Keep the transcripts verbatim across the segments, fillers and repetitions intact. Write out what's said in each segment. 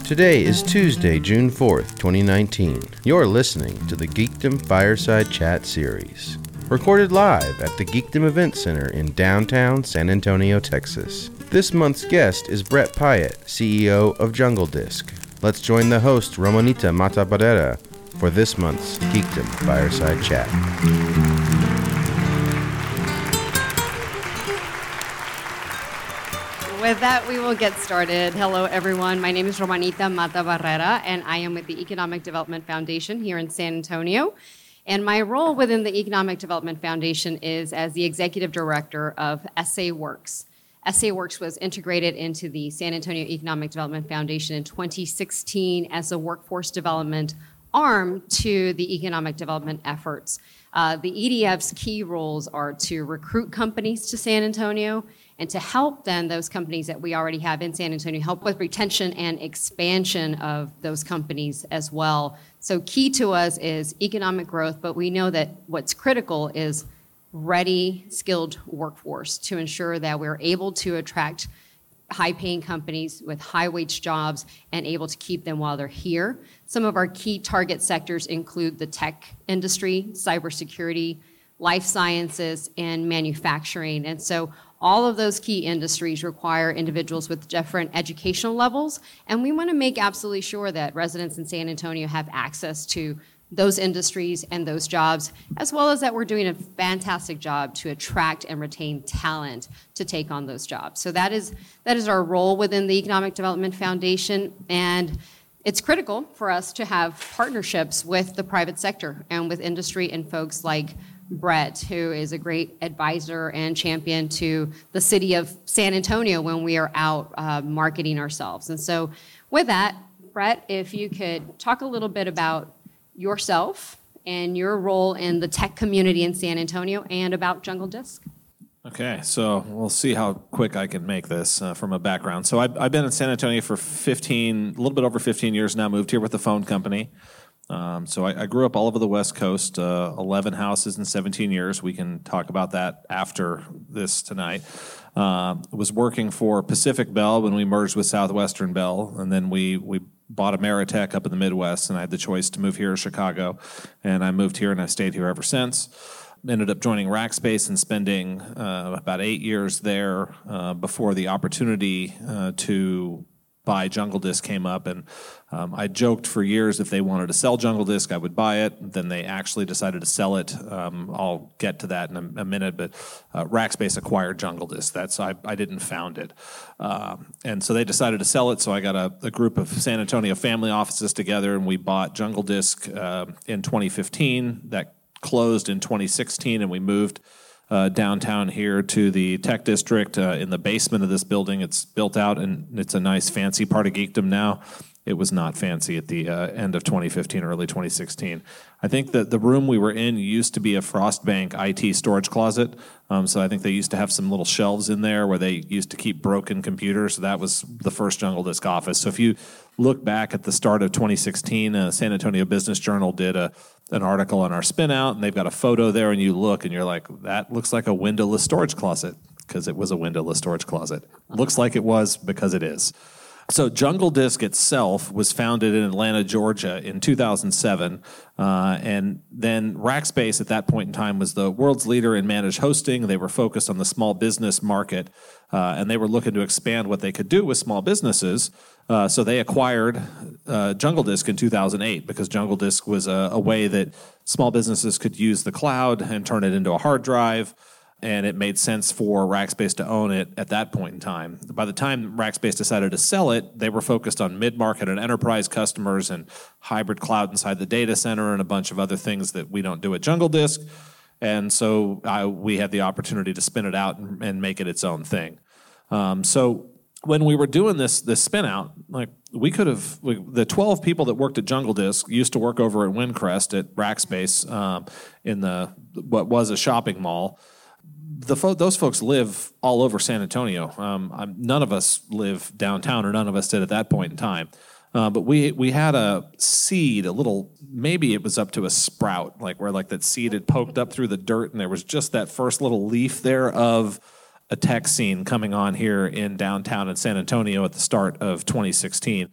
Today is Tuesday, June fourth, twenty nineteen. You're listening to the Geekdom Fireside Chat series, recorded live at the Geekdom Event Center in downtown San Antonio, Texas. This month's guest is Brett Pyatt, C E O of Jungle Disc. Let's join the host, Romanita Mata Barrera, for this month's Geekdom Fireside Chat. With that, we will get started. Hello, everyone. My name is Romanita Mata Barrera, and I am with the Economic Development Foundation here in San Antonio. And my role within the Economic Development Foundation is as the Executive Director of S A Works. S A Works was integrated into the San Antonio Economic Development Foundation in twenty sixteen as a workforce development arm to the economic development efforts. Uh, the E D F's key roles are to recruit companies to San Antonio and to help then those companies that we already have in San Antonio, help with retention and expansion of those companies as well. So key to us is economic growth, but we know that what's critical is ready, skilled workforce to ensure that we're able to attract high-paying companies with high-wage jobs and able to keep them while they're here. Some of our key target sectors include the tech industry, cybersecurity, life sciences, and manufacturing. And so all of those key industries require individuals with different educational levels, and we want to make absolutely sure that residents in San Antonio have access to those industries and those jobs, as well as that we're doing a fantastic job to attract and retain talent to take on those jobs. So that is that is our role within the Economic Development Foundation, and it's critical for us to have partnerships with the private sector and with industry and folks like Brett, who is a great advisor and champion to the city of San Antonio when we are out uh, marketing ourselves. And so with that, Brett, if you could talk a little bit about yourself and your role in the tech community in San Antonio and about Jungle Disc. Okay, so we'll see how quick I can make this uh, from a background. So I've, I've been in San Antonio for fifteen, a little bit over fifteen years now, moved here with the phone company. Um, so I, I grew up all over the West Coast, uh, eleven houses in seventeen years. We can talk about that after this tonight. Uh, was working for Pacific Bell when we merged with Southwestern Bell, and then we we bought Ameritech up in the Midwest, and I had the choice to move here to Chicago, and I moved here and I stayed here ever since. Ended up joining Rackspace and spending uh, about eight years there uh, before the opportunity uh, to buy Jungle Disc came up, and um, I joked for years if they wanted to sell Jungle Disc, I would buy it. Then they actually decided to sell it. Um, I'll get to that in a, a minute, but uh, Rackspace acquired Jungle Disc. That's I, I didn't found it, um, and so they decided to sell it. So I got a, a group of San Antonio family offices together, and we bought Jungle Disc uh, in twenty fifteen. That closed in twenty sixteen, and we moved Uh, downtown here to the tech district uh, in the basement of this building. It's built out and it's a nice fancy part of geekdom now. It was not fancy at the uh, end of twenty fifteen, early twenty sixteen. I think that the room we were in used to be a Frostbank I T storage closet. Um, so I think they used to have some little shelves in there where they used to keep broken computers. So that was the first Jungle Disc office. So if you look back at the start of twenty sixteen, uh, San Antonio Business Journal did a an article on our spin out, and they've got a photo there, and you look and you're like, that looks like a windowless storage closet, because it was a windowless storage closet. Looks like it was because it is. So Jungle Disc itself was founded in Atlanta, Georgia in two thousand seven, uh, and then Rackspace at that point in time was the world's leader in managed hosting. They were focused on the small business market, uh, and they were looking to expand what they could do with small businesses. Uh, so they acquired uh, Jungle Disc in two thousand eight because Jungle Disc was a, a way that small businesses could use the cloud and turn it into a hard drive, and it made sense for Rackspace to own it at that point in time. By the time Rackspace decided to sell it, they were focused on mid-market and enterprise customers and hybrid cloud inside the data center and a bunch of other things that we don't do at Jungle Disc. And so uh, we had the opportunity to spin it out and, and make it its own thing. Um, so when we were doing this this spin out, like we could have, we, the twelve people that worked at Jungle Disc used to work over at Windcrest at Rackspace um, in the what was a shopping mall. The fo- those folks live all over San Antonio. Um, I'm, none of us live downtown, or none of us did at that point in time. Uh, but we we had a seed, a little, maybe it was up to a sprout, like where like that seed had poked up through the dirt, and there was just that first little leaf there of a tech scene coming on here in downtown in San Antonio at the start of twenty sixteen.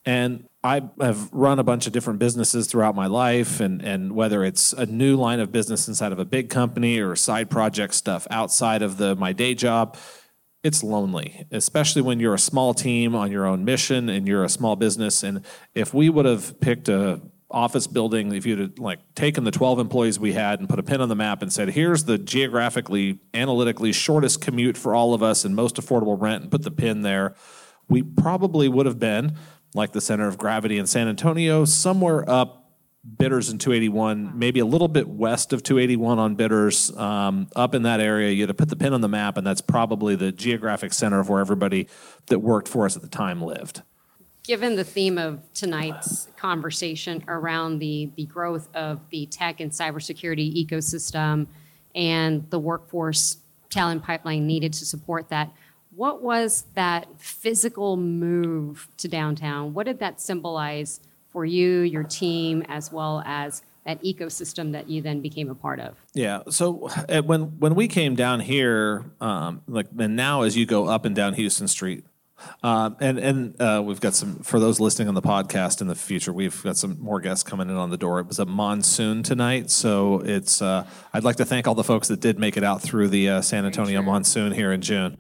And I have run a bunch of different businesses throughout my life, and, and whether it's a new line of business inside of a big company or side project stuff outside of the my day job, it's lonely, especially when you're a small team on your own mission and you're a small business. And if we would have picked a office building, if you'd have like taken the twelve employees we had and put a pin on the map and said, here's the geographically, analytically shortest commute for all of us and most affordable rent, and put the pin there, we probably would have been, like the center of gravity in San Antonio, somewhere up Bitters and two eighty-one, maybe a little bit west of two eighty-one on Bitters, um, up in that area. You had to put the pin on the map, and that's probably the geographic center of where everybody that worked for us at the time lived. Given the theme of tonight's conversation around the, the growth of the tech and cybersecurity ecosystem and the workforce talent pipeline needed to support that, what was that physical move to downtown? What did that symbolize for you, your team, as well as that ecosystem that you then became a part of? Yeah. So uh, when when we came down here, um, like, and now as you go up and down Houston Street, um, and and uh, we've got some, for those listening on the podcast in the future, we've got some more guests coming in on the door. It was a monsoon tonight, so it's. Uh, I'd like to thank all the folks that did make it out through the uh, San Antonio monsoon here in June.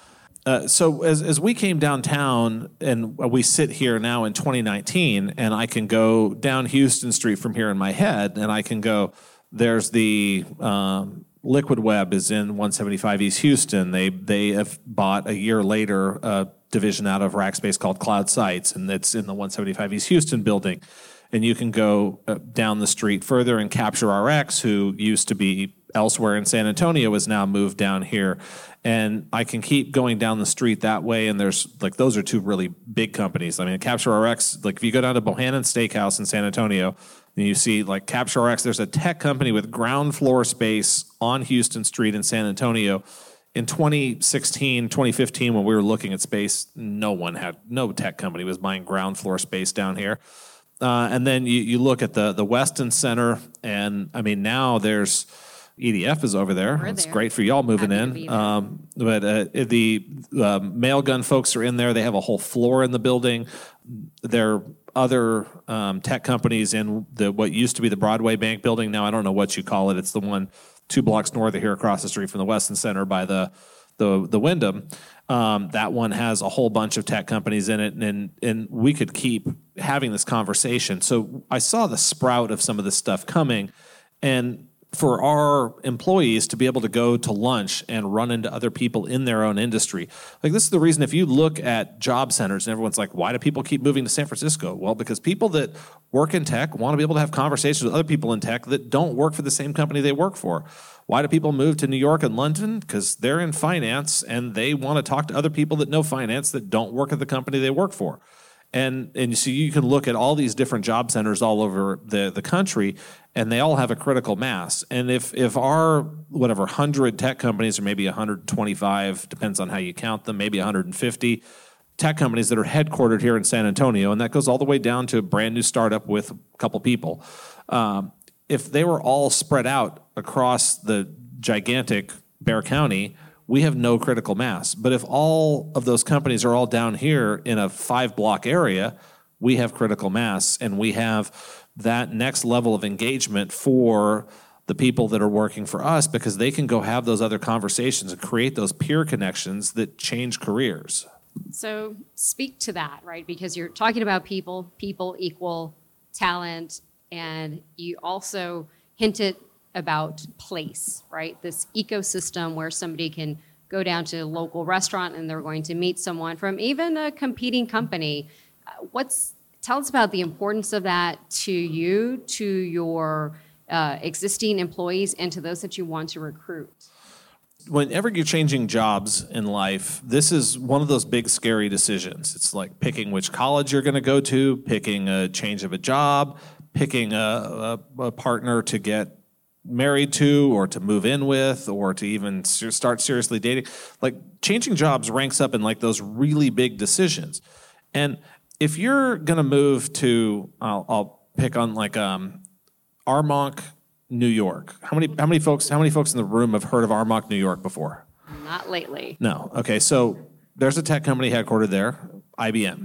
Uh, so as as we came downtown, and we sit here now in twenty nineteen, and I can go down Houston Street from here in my head, and I can go, there's the um, Liquid Web is in one seventy-five East Houston. They they have bought a year later a division out of Rackspace called Cloud Sites, and it's in the one seventy-five East Houston building. And you can go uh, down the street further, and CaptureRx, who used to be elsewhere in San Antonio, is now moved down here. And I can keep going down the street that way, and there's, like, those are two really big companies. I mean, CaptureRx, like, if you go down to Bohannon Steakhouse in San Antonio, and you see, like, CaptureRx, there's a tech company with ground floor space on Houston Street in San Antonio. In twenty sixteen, twenty fifteen, when we were looking at space, no one had, no tech company was buying ground floor space down here. Uh, and then you, you look at the, the Weston Center, and, I mean, now there's... E D F is over there. We're It's there. great for y'all moving Happy to in. Um, but uh, the uh, mail gun folks are in there. They have a whole floor in the building. There are other um, tech companies in the what used to be the Broadway Bank building. Now I don't know what you call it. It's the one two blocks north of here, across the street from the Weston Center by the the the Wyndham. Um, that one has a whole bunch of tech companies in it, and and we could keep having this conversation. So I saw the sprout of some of this stuff coming, and for our employees to be able to go to lunch and run into other people in their own industry. Like, this is the reason, if you look at job centers and everyone's like, why do people keep moving to San Francisco? Well, because people that work in tech want to be able to have conversations with other people in tech that don't work for the same company they work for. Why do people move to New York and London? Because they're in finance and they want to talk to other people that know finance that don't work at the company they work for. And and so you can look at all these different job centers all over the, the country, and they all have a critical mass. And if if our, whatever, one hundred tech companies, or maybe one hundred twenty-five, depends on how you count them, maybe one hundred fifty tech companies that are headquartered here in San Antonio, and that goes all the way down to a brand new startup with a couple people. Um, if they were all spread out across the gigantic Bexar County, we have no critical mass. But if all of those companies are all down here in a five-block area, we have critical mass, and we have that next level of engagement for the people that are working for us, because they can go have those other conversations and create those peer connections that change careers. So speak to that, right? Because you're talking about people, people equal talent, and you also hinted about place, right? This ecosystem where somebody can go down to a local restaurant and they're going to meet someone from even a competing company. Uh, what's tell us about the importance of that to you, to your uh, existing employees, and to those that you want to recruit. Whenever you're changing jobs in life, this is one of those big, scary decisions. It's like picking which college you're going to go to, picking a change of a job, picking a, a, a partner to get married to or to move in with or to even start seriously dating. Like, changing jobs ranks up in like those really big decisions. And if you're going to move to, I'll, I'll pick on like um, Armonk, New York. How many how many folks how many folks in the room have heard of Armonk, New York before? Not lately. No. Okay, so there's a tech company headquartered there, I B M.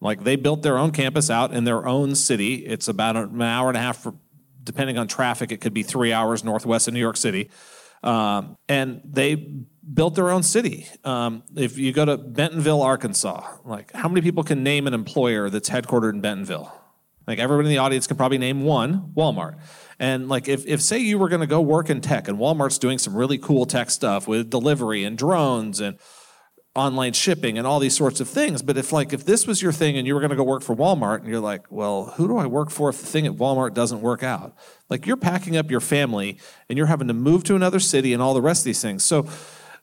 Like they built their own campus out in their own city. It's about an hour and a half, for, depending on traffic, it could be three hours northwest of New York City. Um, and they built their own city. Um, if you go to Bentonville, Arkansas, like how many people can name an employer that's headquartered in Bentonville? Like everybody in the audience can probably name one, Walmart. And like if, if say you were going to go work in tech and Walmart's doing some really cool tech stuff with delivery and drones and online shipping and all these sorts of things, but if like if this was your thing and you were going to go work for Walmart and you're like, well, who do I work for if the thing at Walmart doesn't work out? Like you're packing up your family and you're having to move to another city and all the rest of these things. So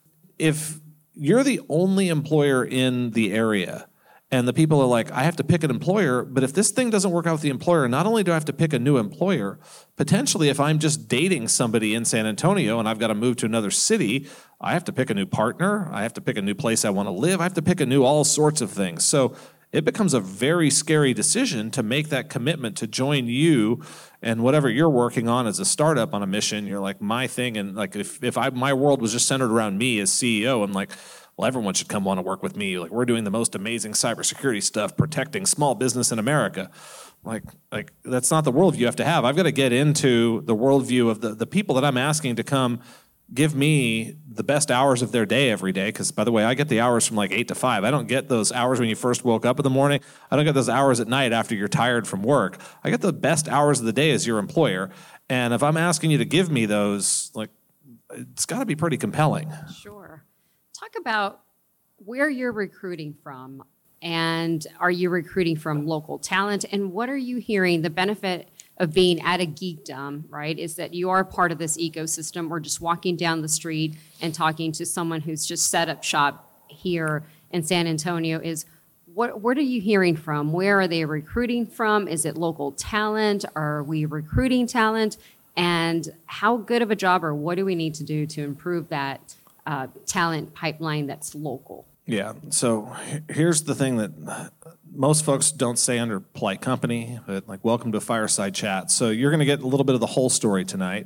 if you're the only employer in the area and the people are like, I have to pick an employer, but if this thing doesn't work out with the employer, not only do I have to pick a new employer, potentially if I'm just dating somebody in San Antonio and I've got to move to another city, I have to pick a new partner, I have to pick a new place I want to live, I have to pick a new all sorts of things. So it becomes a very scary decision to make that commitment to join you and whatever you're working on as a startup on a mission. You're like, my thing, and like if, if I my world was just centered around me as C E O, I'm like, well, everyone should come want to work with me. Like, we're doing the most amazing cybersecurity stuff, protecting small business in America. Like, like that's not the worldview you have to have. I've got to get into the worldview of the, the people that I'm asking to come give me the best hours of their day every day. Because, by the way, I get the hours from like eight to five. I don't get those hours when you first woke up in the morning. I don't get those hours at night after you're tired from work. I get the best hours of the day as your employer. And if I'm asking you to give me those, like, it's got to be pretty compelling. Sure. Talk about where you're recruiting from, and are you recruiting from local talent, and what are you hearing? The benefit of being at a Geekdom, right, is that you are part of this ecosystem, or just walking down the street and talking to someone who's just set up shop here in San Antonio is, what, what are you hearing from? Where are they recruiting from? Is it local talent? Are we recruiting talent? And how good of a job, or what do we need to do to improve that Uh, talent pipeline that's local? Yeah, so here's the thing that most folks don't say under polite company, but like, welcome to Fireside Chat. So you're going to get a little bit of the whole story tonight.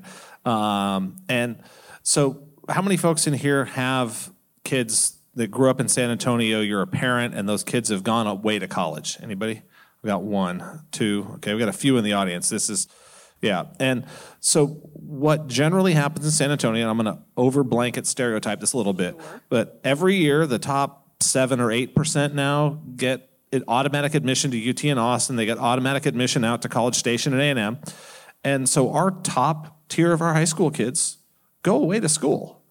Um, and so how many folks in here have kids that grew up in San Antonio? You're a parent and those kids have gone away to college. Anybody? We got one, two. Okay, we got a few in the audience. This is Yeah, and so what generally happens in San Antonio, and I'm going to over blanket stereotype this a little bit, sure. But every year the top seven or eight percent now get an automatic admission to U T and Austin. They get automatic admission out to College Station and A and M, and so our top tier of our high school kids go away to school.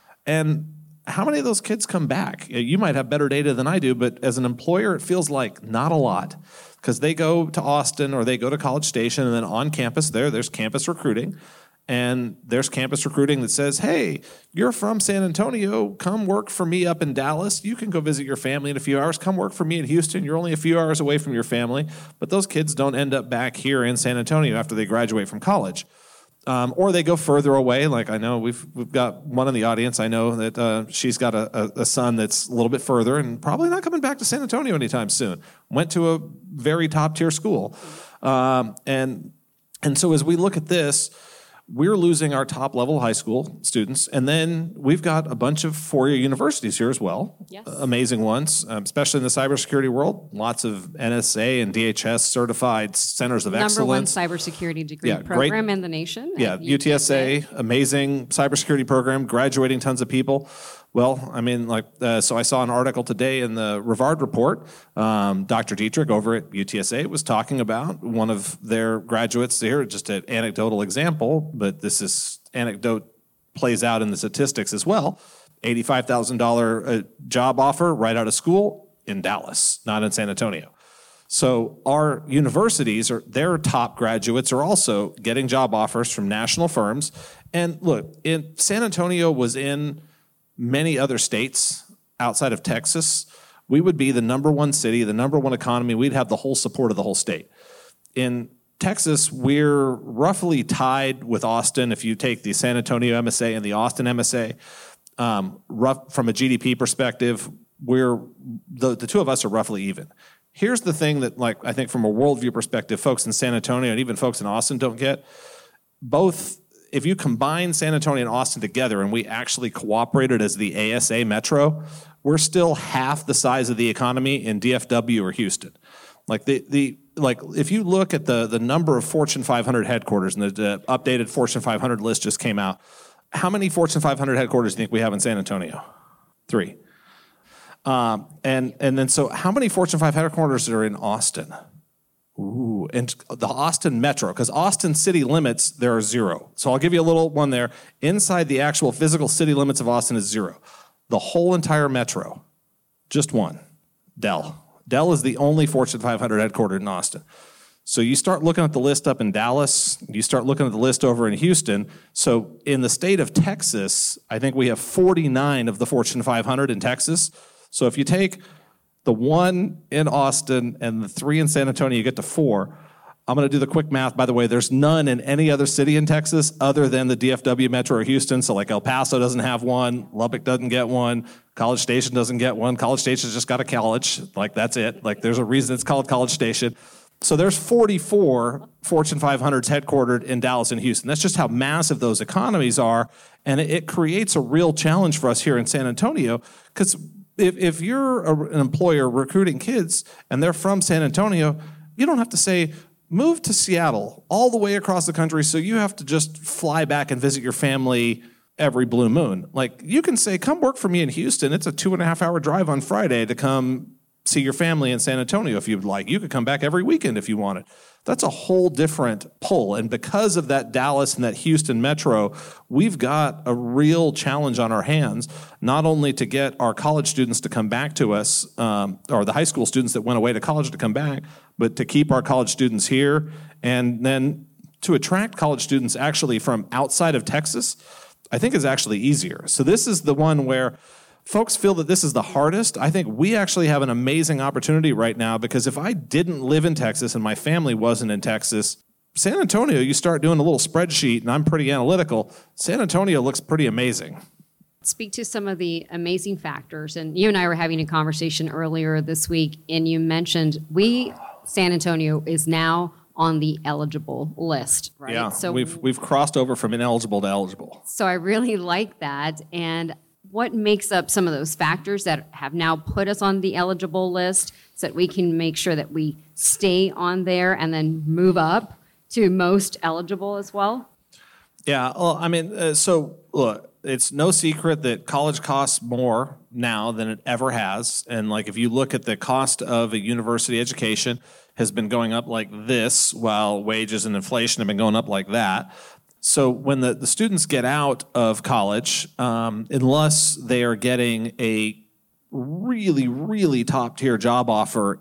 And how many of those kids come back? You might have better data than I do, but as an employer, it feels like not a lot. Because they go to Austin or they go to College Station, and then on campus there, there's campus recruiting. And there's campus recruiting that says, hey, you're from San Antonio, come work for me up in Dallas. You can go visit your family in a few hours. Come work for me in Houston. You're only a few hours away from your family. But those kids don't end up back here in San Antonio after they graduate from college. Um, or they go further away. Like I know we've we've got one in the audience. I know that uh, she's got a, a, a son that's a little bit further and probably not coming back to San Antonio anytime soon. Went to a very top tier school, um, and and so as we look at this, we're losing our top level high school students, and then we've got a bunch of four-year universities here as well. Yes. Uh, amazing ones, um, especially in the cybersecurity world. Lots of N S A and D H S certified centers of Number excellence. one cybersecurity degree Yeah, program great. in the nation. Yeah, U T S A, amazing cybersecurity program, graduating tons of people. Well, I mean, like, uh, so I saw an article today in the Rivard Report. Um, Doctor Dietrich over at U T S A was talking about one of their graduates here, just an anecdotal example, but this is anecdote plays out in the statistics as well. eighty-five thousand dollars uh, job offer right out of school in Dallas, not in San Antonio. So our universities, or their top graduates, are also getting job offers from national firms. And look, in San Antonio was in many other states outside of Texas, we would be the number one city, the number one economy. We'd have the whole support of the whole state. In Texas, we're roughly tied with Austin. If you take the San Antonio M S A and the Austin M S A, um, rough from a G D P perspective, we're the, the two of us are roughly even. Here's the thing that, like, I think from a worldview perspective, folks in San Antonio and even folks in Austin don't get. Both, if you combine San Antonio and Austin together and we actually cooperated as the A S A Metro, we're still half the size of the economy in D F W or Houston. Like the the like if you look at the the number of Fortune five hundred headquarters, and the, the updated Fortune five hundred list just came out, how many Fortune five hundred headquarters do you think we have in San Antonio? Three. Um, and and then so how many Fortune five hundred headquarters are in Austin? Ooh, and the Austin Metro, because Austin city limits, there are zero. So I'll give you a little one there. Inside the actual physical city limits of Austin is zero. The whole entire metro, just one, Dell. Dell is the only Fortune five hundred headquartered in Austin. So you start looking at the list up in Dallas, you start looking at the list over in Houston. So in the state of Texas, I think we have forty-nine of the Fortune five hundred in Texas. So if you take the one in Austin and the three in San Antonio, you get to four. I'm going to do the quick math. By the way, there's none in any other city in Texas other than the D F W Metro or Houston. So like El Paso doesn't have one, Lubbock doesn't get one, College Station doesn't get one. College Station's just got a college. Like that's it. Like there's a reason it's called College Station. So there's forty-four Fortune five hundreds headquartered in Dallas and Houston. That's just how massive those economies are. And it, it creates a real challenge for us here in San Antonio because If if you're a, an employer recruiting kids and they're from San Antonio, you don't have to say, move to Seattle all the way across the country so you have to just fly back and visit your family every blue moon. Like you can say, come work for me in Houston. It's a two and a half hour drive on Friday to come see your family in San Antonio if you'd like. You could come back every weekend if you wanted. That's a whole different pull. And because of that Dallas and that Houston metro, we've got a real challenge on our hands, not only to get our college students to come back to us, um, or the high school students that went away to college to come back, but to keep our college students here and then to attract college students actually from outside of Texas, I think is actually easier. So this is the one where folks feel that this is the hardest. I think we actually have an amazing opportunity right now because if I didn't live in Texas and my family wasn't in Texas, San Antonio, you start doing a little spreadsheet, and I'm pretty analytical, San Antonio looks pretty amazing. Speak to some of the amazing factors. And you and I were having a conversation earlier this week, and you mentioned we, San Antonio, is now on the eligible list, right? Yeah, so we've we've crossed over from ineligible to eligible. So I really like that. And what makes up some of those factors that have now put us on the eligible list so that we can make sure that we stay on there and then move up to most eligible as well? Yeah, well, I mean, uh, so look, it's no secret that college costs more now than it ever has. And like if you look at the cost of a university education has been going up like this while wages and inflation have been going up like that. So when the, the students get out of college, um, unless they are getting a really, really top-tier job offer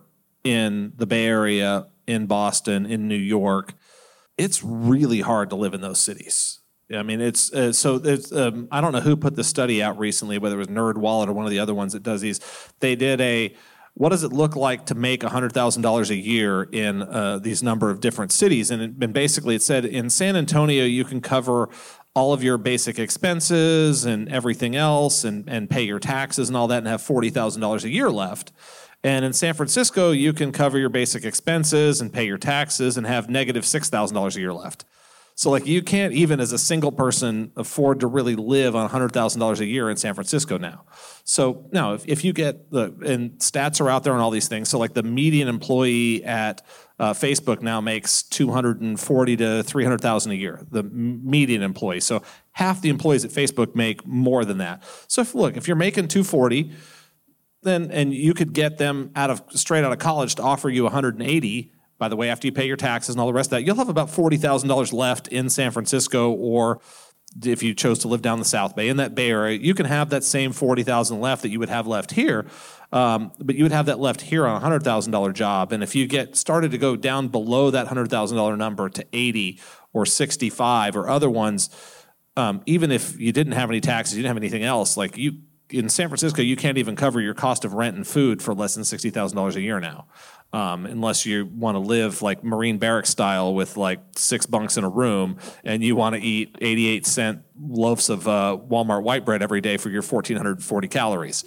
in the Bay Area, in Boston, in New York, it's really hard to live in those cities. I mean, it's uh, so it's, um, I don't know who put the study out recently, whether it was NerdWallet or one of the other ones that does these. They did a what does it look like to make one hundred thousand dollars a year in uh, these number of different cities? And, it, and basically it said in San Antonio, you can cover all of your basic expenses and everything else and, and pay your taxes and all that and have forty thousand dollars a year left. And in San Francisco, you can cover your basic expenses and pay your taxes and have negative six thousand dollars a year left. So like you can't even as a single person afford to really live on one hundred thousand dollars a year in San Francisco now. So now if, if you get the, and stats are out there on all these things. So like the median employee at uh, Facebook now makes two hundred forty to three hundred thousand a year, the median employee. So half the employees at Facebook make more than that. So if, look, if you're making two hundred forty, then, and you could get them out of straight out of college to offer you one hundred eighty. By the way, after you pay your taxes and all the rest of that, you'll have about forty thousand dollars left in San Francisco, or if you chose to live down the South Bay, in that Bay Area, you can have that same forty thousand dollars left that you would have left here, um, but you would have that left here on a one hundred thousand dollars job. And if you get started to go down below that one hundred thousand dollars number to eighty or sixty-five or other ones, um, even if you didn't have any taxes, you didn't have anything else, like you, in San Francisco, you can't even cover your cost of rent and food for less than sixty thousand dollars a year now. Um, unless you want to live like Marine Barracks style with like six bunks in a room and you want to eat eighty-eight cent loaves of uh, Walmart white bread every day for your one thousand four hundred forty calories.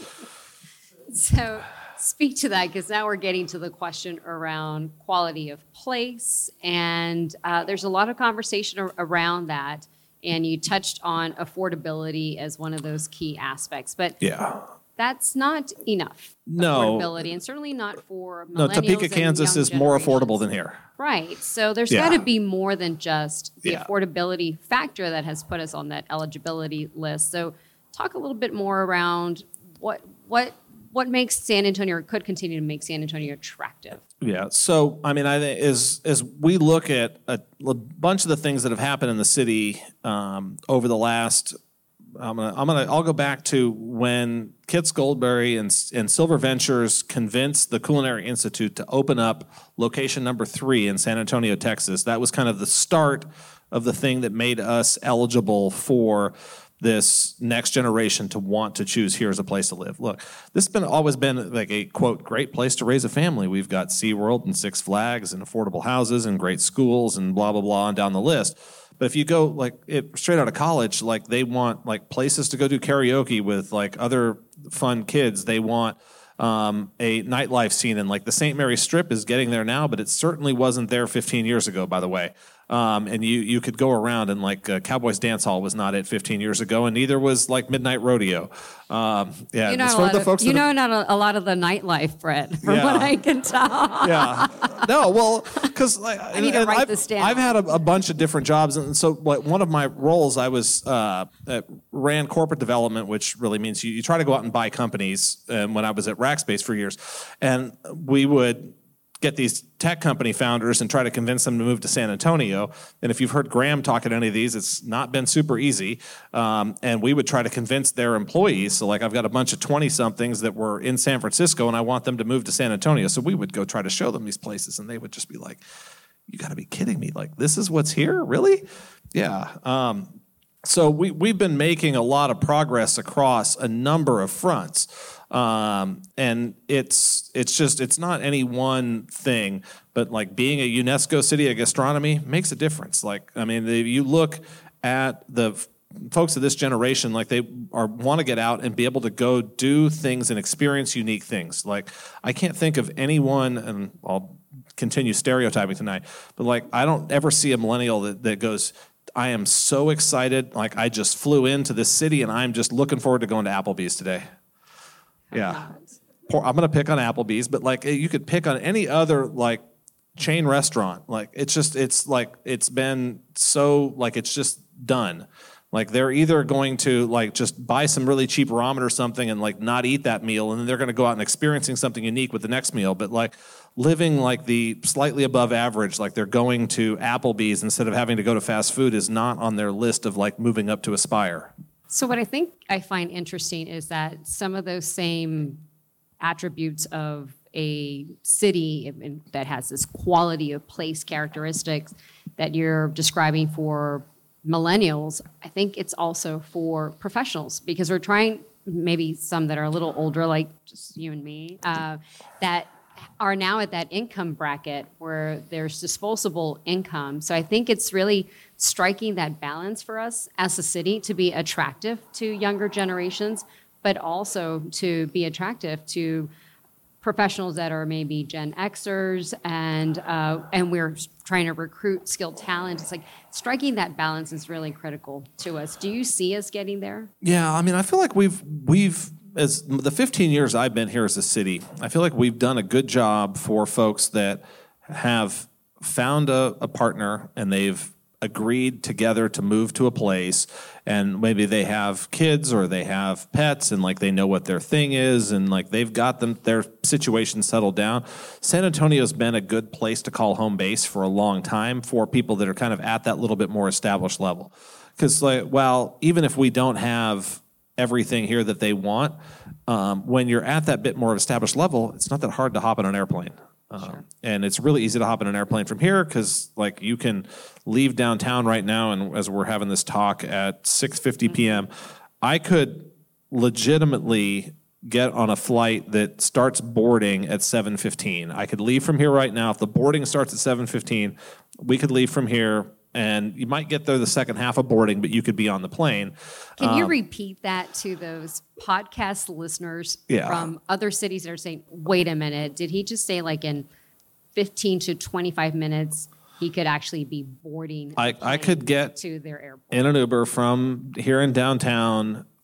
So speak to that, because now we're getting to the question around quality of place. And uh, there's a lot of conversation ar- around that. And you touched on affordability as one of those key aspects. But yeah. that's not enough No. affordability, and certainly not for No, millennials Topeka, and Kansas young is more generations. affordable than here. Right. So there's Yeah. got to be more than just the Yeah. affordability factor that has put us on that eligibility list. So talk a little bit more around what what what makes San Antonio, or could continue to make San Antonio attractive. Yeah. So, I mean, I think as as we look at a, a bunch of the things that have happened in the city um, over the last, I'm gonna, I'm gonna, I'll go back to when Kit Goldberry and and Silver Ventures convinced the Culinary Institute to open up location number three in San Antonio, Texas. That was kind of the start of the thing that made us eligible for this next generation to want to choose here as a place to live. Look, this has been always been like a, quote, great place to raise a family. We've got SeaWorld and Six Flags and affordable houses and great schools and blah, blah, blah, and down the list. But if you go like it, straight out of college, like they want like places to go do karaoke with like other fun kids. They want um, a nightlife scene, and like the Saint Mary Strip is getting there now, but it certainly wasn't there fifteen years ago, by the way. Um, and you you could go around, and like uh, Cowboys Dance Hall was not it fifteen years ago, and neither was like Midnight Rodeo. Um, yeah, You know, as a far as lot, the of, folks you that know have- not a, a lot of the nightlife, Brett, from Yeah. what I can tell. yeah. No, well, because like, I need to write I've, this down. I've had a, a bunch of different jobs, and so like, one of my roles, I was uh, at, ran corporate development, which really means you, you try to go out and buy companies. And when I was at Rackspace for years, and we would get these tech company founders and try to convince them to move to San Antonio. And if you've heard Graham talk at any of these, it's not been super easy. Um, and we would try to convince their employees. So like I've got a bunch of twenty-somethings that were in San Francisco, and I want them to move to San Antonio. So we would go try to show them these places, and they would just be like, you got to be kidding me. Like, this is what's here? Really? Yeah. Um, so we, we've been making a lot of progress across a number of fronts. Um, and it's it's just it's not any one thing, but like being a UNESCO city of gastronomy makes a difference. Like, I mean, the, you look at the f- folks of this generation, like they are want to get out and be able to go do things and experience unique things. Like, I can't think of anyone, and I'll continue stereotyping tonight, but like I don't ever see a millennial that, that goes, I am so excited, like I just flew into this city and I'm just looking forward to going to Applebee's today. Yeah. Poor- I'm going to pick on Applebee's, but like you could pick on any other like chain restaurant. Like it's just, it's like, it's been so like, it's just done. Like they're either going to like just buy some really cheap ramen or something and like not eat that meal, and then they're going to go out and experiencing something unique with the next meal. But like living like the slightly above average, like they're going to Applebee's instead of having to go to fast food, is not on their list of like moving up to Aspire. So what I think I find interesting is that some of those same attributes of a city that has this quality of place characteristics that you're describing for millennials, I think it's also for professionals, because we're trying, maybe some that are a little older, like just you and me, uh, that are now at that income bracket where there's disposable income. So I think it's really striking that balance for us as a city to be attractive to younger generations, but also to be attractive to professionals that are maybe Gen Xers, and uh, and we're trying to recruit skilled talent. It's like striking that balance is really critical to us. Do you see us getting there? Yeah, I mean, I feel like we've we've as the fifteen years I've been here as a city, I feel like we've done a good job for folks that have found a, a partner and they've agreed together to move to a place, and maybe they have kids or they have pets, and like they know what their thing is, and like they've got them their situation settled down. San Antonio's been a good place to call home base for a long time for people that are kind of at that little bit more established level. Because like, well, even if we don't have everything here that they want, um, when you're at that bit more established level, it's not that hard to hop on an airplane. Um, sure. And it's really easy to hop in an airplane from here, because like you can leave downtown right now, and as we're having this talk at six fifty p.m., I could legitimately get on a flight that starts boarding at seven fifteen. I could leave from here right now. If the boarding starts at seven fifteen, we could leave from here, and you might get there the second half of boarding, but you could be on the plane. Can you um, repeat that to those podcast listeners yeah. from other cities that are saying, wait a minute, did he just say like in fifteen to twenty-five minutes he could actually be boarding I, I could get to their airport in an Uber from here in downtown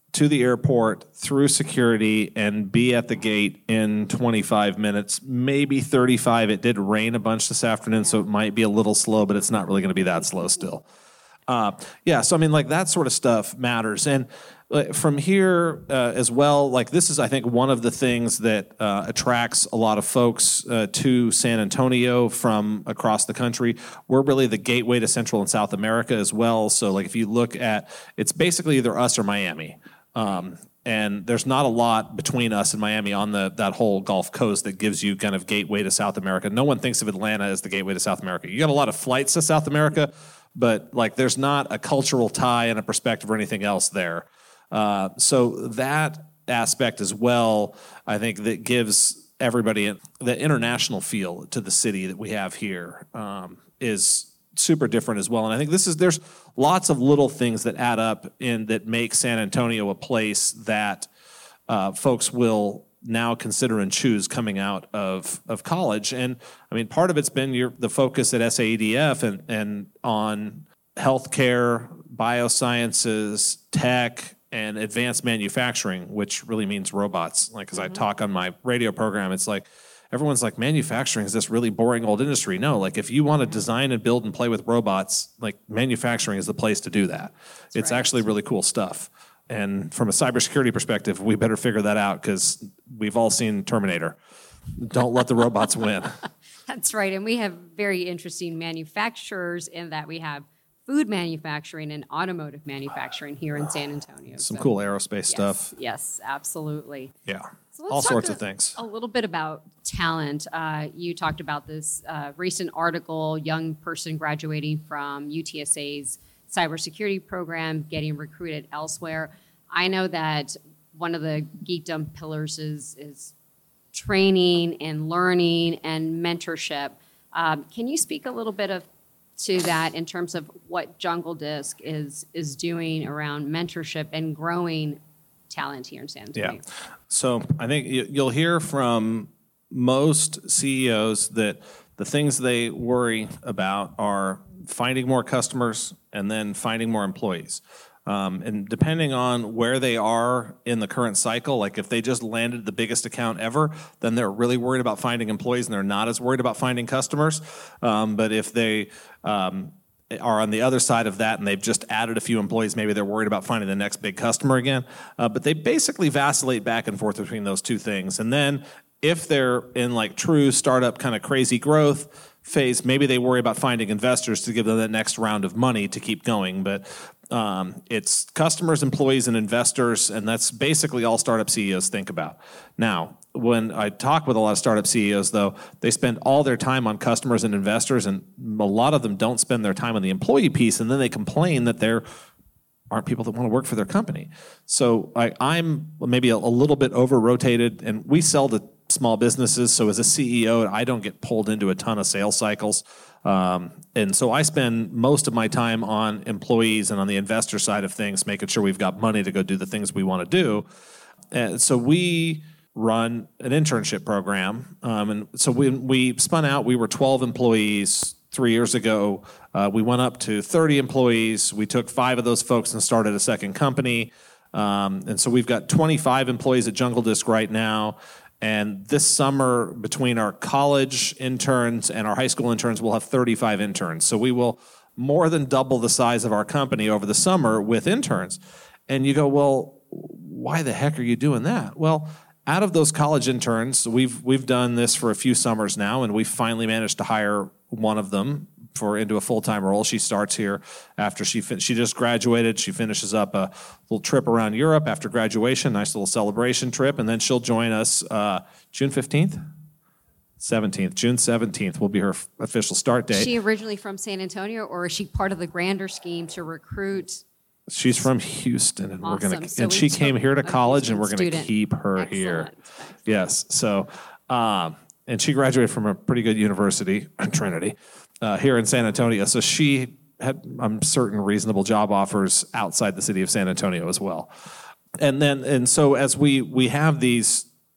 to the airport, through security, and be at the gate in twenty-five minutes, maybe thirty-five. It did rain a bunch this afternoon, so it might be a little slow, but it's not really going to be that slow still. Uh, yeah, so I mean, like that sort of stuff matters. And uh, from here uh, as well, like this is, I think, one of the things that uh, attracts a lot of folks uh, to San Antonio from across the country. We're really the gateway to Central and South America as well. So like if you look at, it's basically either us or Miami. Um, and there's not a lot between us and Miami on the that whole Gulf Coast that gives you kind of gateway to South America. No one thinks of Atlanta as the gateway to South America. You got a lot of flights to South America, but like there's not a cultural tie and a perspective or anything else there. Uh, so that aspect as well, I think that gives everybody the international feel to the city that we have here um, is super different as well. And I think this is, there's lots of little things that add up in that make San Antonio a place that uh, folks will now consider and choose coming out of, of college. And I mean, part of it's been your, the focus at S A E D F and, and on healthcare, biosciences, tech, and advanced manufacturing, which really means robots. Like, as mm-hmm. I talk on my radio program, it's like, everyone's like, manufacturing is this really boring old industry. No, like if you want to design and build and play with robots, like manufacturing is the place to do that. That's it's right. Actually really cool stuff. And from a cybersecurity perspective, we better figure that out because we've all seen Terminator. Don't let the robots win. That's right. And we have very interesting manufacturers in that we have food manufacturing and automotive manufacturing here in San Antonio. Some so, cool aerospace yes, stuff. Yes, absolutely. Yeah, so let's all talk sorts a, of things. A little bit about talent. Uh, you talked about this uh, recent article, young person graduating from U T S A's cybersecurity program, getting recruited elsewhere. I know that one of the geekdom pillars is, is training and learning and mentorship. Um, can you speak a little bit of to that in terms of what Jungle Disc is is doing around mentorship and growing talent here in San Antonio? Yeah. So I think you'll hear from most C E Os that the things they worry about are finding more customers and then finding more employees. Um, and depending on where they are in the current cycle, like if they just landed the biggest account ever, then they're really worried about finding employees and they're not as worried about finding customers. Um, but if they um, are on the other side of that and they've just added a few employees, maybe they're worried about finding the next big customer again. Uh, but they basically vacillate back and forth between those two things. And then if they're in like true startup kind of crazy growth phase, maybe they worry about finding investors to give them that next round of money to keep going. But um, it's customers, employees, and investors, and that's basically all startup C E Os think about. Now, when I talk with a lot of startup C E Os, though, they spend all their time on customers and investors, and a lot of them don't spend their time on the employee piece, and then they complain that there aren't people that want to work for their company. So I, I'm maybe a, a little bit over-rotated, and we sell to small businesses, so as a C E O, I don't get pulled into a ton of sales cycles. Um, and so I spend most of my time on employees and on the investor side of things, making sure we've got money to go do the things we want to do. And so we run an internship program. Um, and so when we spun out, we were twelve employees three years ago. Uh, we went up to thirty employees. We took five of those folks and started a second company. Um, and so we've got twenty-five employees at Jungle Disc right now. And this summer, between our college interns and our high school interns, we'll have thirty-five interns. So we will more than double the size of our company over the summer with interns. And you go, well, why the heck are you doing that? Well, out of those college interns, we've we've done this for a few summers now, and we finally managed to hire one of them for into a full-time role. She starts here after she fin- she just graduated. She finishes up a little trip around Europe after graduation, nice little celebration trip, and then she'll join us uh, June fifteenth? seventeenth. June seventeenth will be her f- official start date. Is she originally from San Antonio, or is she part of the grander scheme to recruit? She's from Houston, and Awesome. we're gonna So and we she took came here to a college, Houston and we're gonna student. keep her Excellent. here. Excellent. Yes. So, um, and she graduated from a pretty good university, Trinity, uh, here in San Antonio. So she had, I'm certain, reasonable job offers outside the city of San Antonio as well. And then, and so as we we have these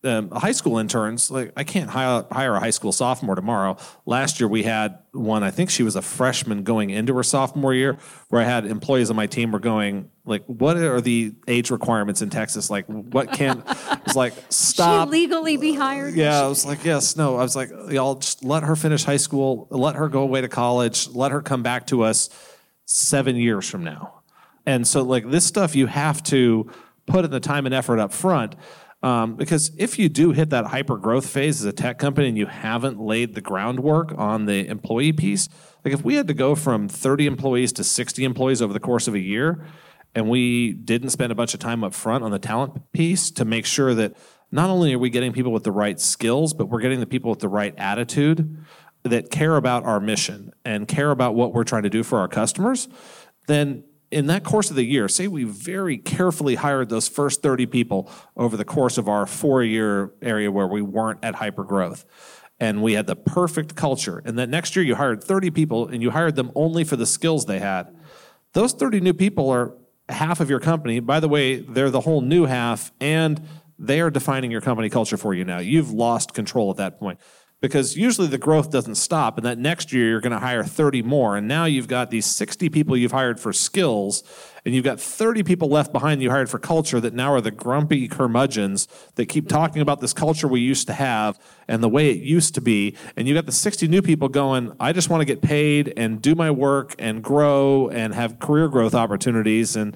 um, high school interns, like I can't hire, hire a high school sophomore tomorrow. Last year we had one, I think she was a freshman going into her sophomore year, where I had employees on my team were going, like, what are the age requirements in Texas? Like, what can, it's like, stop. She legally be hired? Yeah, I was like, yes, no. I was like, y'all just let her finish high school, let her go away to college, let her come back to us seven years from now. And so like this stuff you have to put in the time and effort up front. Um, because if you do hit that hyper growth phase as a tech company and you haven't laid the groundwork on the employee piece, like if we had to go from thirty employees to sixty employees over the course of a year, and we didn't spend a bunch of time up front on the talent piece to make sure that not only are we getting people with the right skills, but we're getting the people with the right attitude that care about our mission and care about what we're trying to do for our customers, then in that course of the year, say we very carefully hired those first thirty people over the course of our four-year area where we weren't at hypergrowth, and we had the perfect culture, and then next year you hired thirty people and you hired them only for the skills they had. Those thirty new people are half of your company. By the way, they're the whole new half, and they are defining your company culture for you now. You've lost control at that point. Because usually the growth doesn't stop, and that next year you're going to hire thirty more, and now you've got these sixty people you've hired for skills, and you've got thirty people left behind you hired for culture that now are the grumpy curmudgeons that keep talking about this culture we used to have and the way it used to be, and you've got the sixty new people going, I just want to get paid and do my work and grow and have career growth opportunities, and